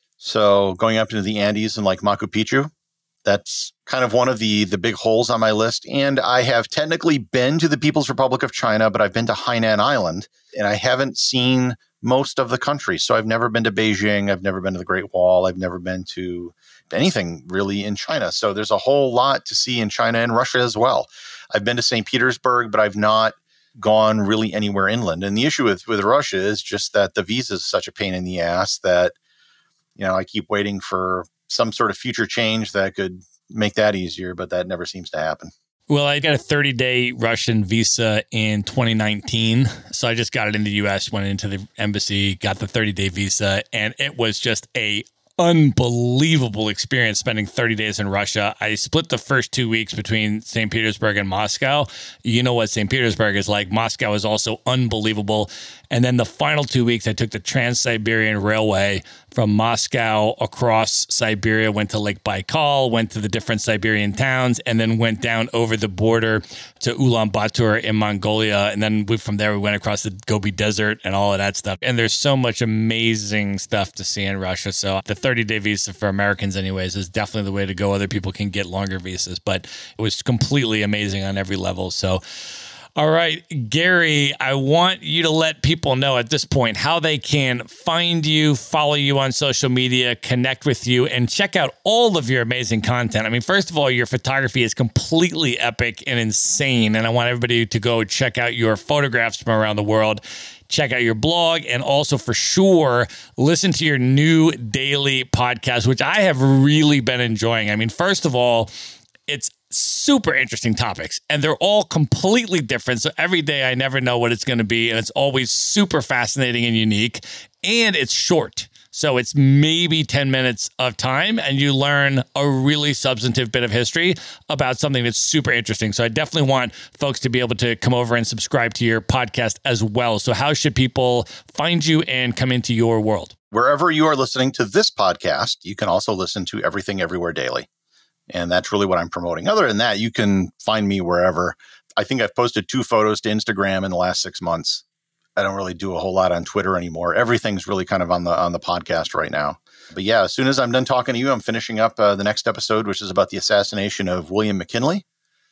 So going up into the Andes and like Machu Picchu, that's kind of one of the, the big holes on my list. And I have technically been to the People's Republic of China, but I've been to Hainan Island and I haven't seen most of the country. So I've never been to Beijing. I've never been to the Great Wall. I've never been to anything really in China. So there's a whole lot to see in China and Russia as well. I've been to Saint Petersburg, but I've not gone really anywhere inland. And the issue with, with Russia is just that the visa is such a pain in the ass that, you know, I keep waiting for some sort of future change that could make that easier, but that never seems to happen. Well, I got a thirty-day Russian visa in twenty nineteen. So I just got it in the U S, went into the embassy, got the thirty-day visa, and it was just a unbelievable experience spending thirty days in Russia. I split the first two weeks between Saint Petersburg and Moscow. You know what Saint Petersburg is like. Moscow is also unbelievable. And then the final two weeks, I took the Trans-Siberian Railway from Moscow across Siberia, went to Lake Baikal, went to the different Siberian towns, and then went down over the border to Ulaanbaatar in Mongolia. And then we, from there, we went across the Gobi Desert and all of that stuff. And there's so much amazing stuff to see in Russia. So the thirty-day visa for Americans anyways is definitely the way to go. Other people can get longer visas, but it was completely amazing on every level. So all right, Gary, I want you to let people know at this point how they can find you, follow you on social media, connect with you, and check out all of your amazing content. I mean, first of all, your photography is completely epic and insane, and I want everybody to go check out your photographs from around the world. Check out your blog, and also for sure, listen to your new daily podcast, which I have really been enjoying. I mean, first of all, it's super interesting topics, and they're all completely different. So every day I never know what it's going to be, and it's always super fascinating and unique, and it's short. So it's maybe ten minutes of time, and you learn a really substantive bit of history about something that's super interesting. So I definitely want folks to be able to come over and subscribe to your podcast as well. So how should people find you and come into your world? Wherever you are listening to this podcast, you can also listen to Everything Everywhere Daily. And that's really what I'm promoting. Other than that, you can find me wherever. I think I've posted two photos to Instagram in the last six months. I don't really do a whole lot on Twitter anymore. Everything's really kind of on the on the podcast right now. But yeah, as soon as I'm done talking to you, I'm finishing up uh, the next episode, which is about the assassination of William McKinley.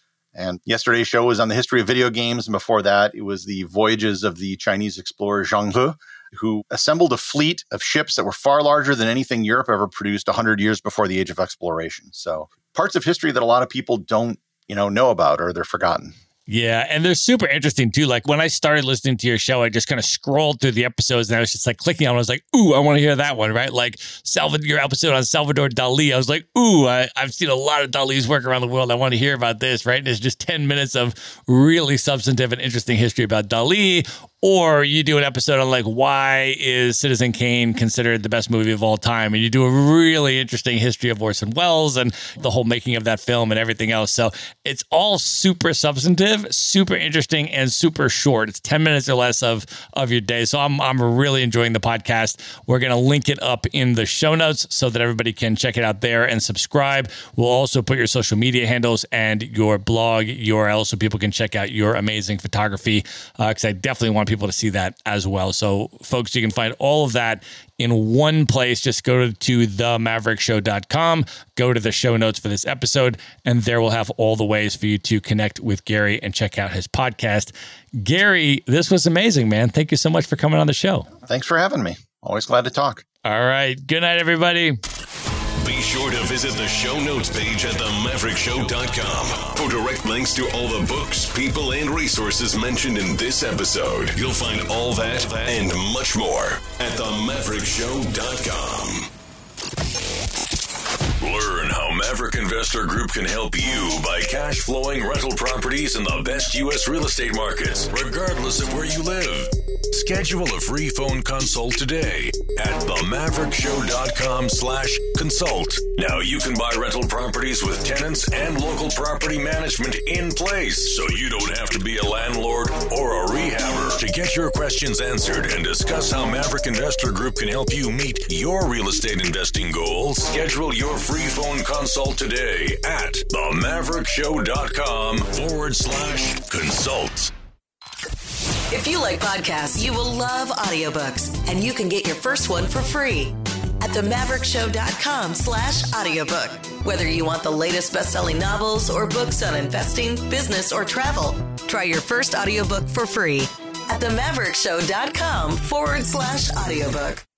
And yesterday's show was on the history of video games. And before that, it was the voyages of the Chinese explorer Zhang He, who assembled a fleet of ships that were far larger than anything Europe ever produced one hundred years before the age of exploration. So parts of history that a lot of people don't, you know, know about, or they're forgotten. Yeah, and they're super interesting too. Like when I started listening to your show, I just kind of scrolled through the episodes and I was just like clicking on it. I was like, ooh, I want to hear that one, right? Like Salvador, your episode on Salvador Dali. I was like, ooh, I, I've seen a lot of Dali's work around the world. I want to hear about this, right? And it's just ten minutes of really substantive and interesting history about Dali. Or you do an episode on like, why is Citizen Kane considered the best movie of all time? And you do a really interesting history of Orson Welles and the whole making of that film and everything else. So it's all super substantive, super interesting, and super short. It's ten minutes or less of, of your day. So I'm, I'm really enjoying the podcast. We're going to link it up in the show notes so that everybody can check it out there and subscribe. We'll also put your social media handles and your blog U R L so people can check out your amazing photography, because uh, I definitely want people to see that as well. So folks, you can find all of that in one place. Just go to, to the maverick show dot com, go to the show notes for this episode, and there we'll have all the ways for you to connect with Gary and check out his podcast. Gary, this was amazing, man. Thank you so much for coming on the show. Thanks for having me. Always glad to talk. All right. Good night, everybody. Be sure to visit the show notes page at the maverick show dot com for direct links to all the books, people, and resources mentioned in this episode. You'll find all that and much more at the maverick show dot com. Learn how Maverick Investor Group can help you buy cash flowing rental properties in the best U S real estate markets, regardless of where you live. Schedule a free phone consult today at the maverick show dot com slash consult. Now you can buy rental properties with tenants and local property management in place, so you don't have to be a landlord or a rehabber. To get your questions answered and discuss how Maverick Investor Group can help you meet your real estate investing goals, schedule your free phone consult today at the maverick show dot com forward slash consult. If you like podcasts, you will love audiobooks, and you can get your first one for free at the maverick show dot com slash audiobook. Whether you want the latest best-selling novels or books on investing, business, or travel, try your first audiobook for free at the maverick show dot com forward slash audiobook.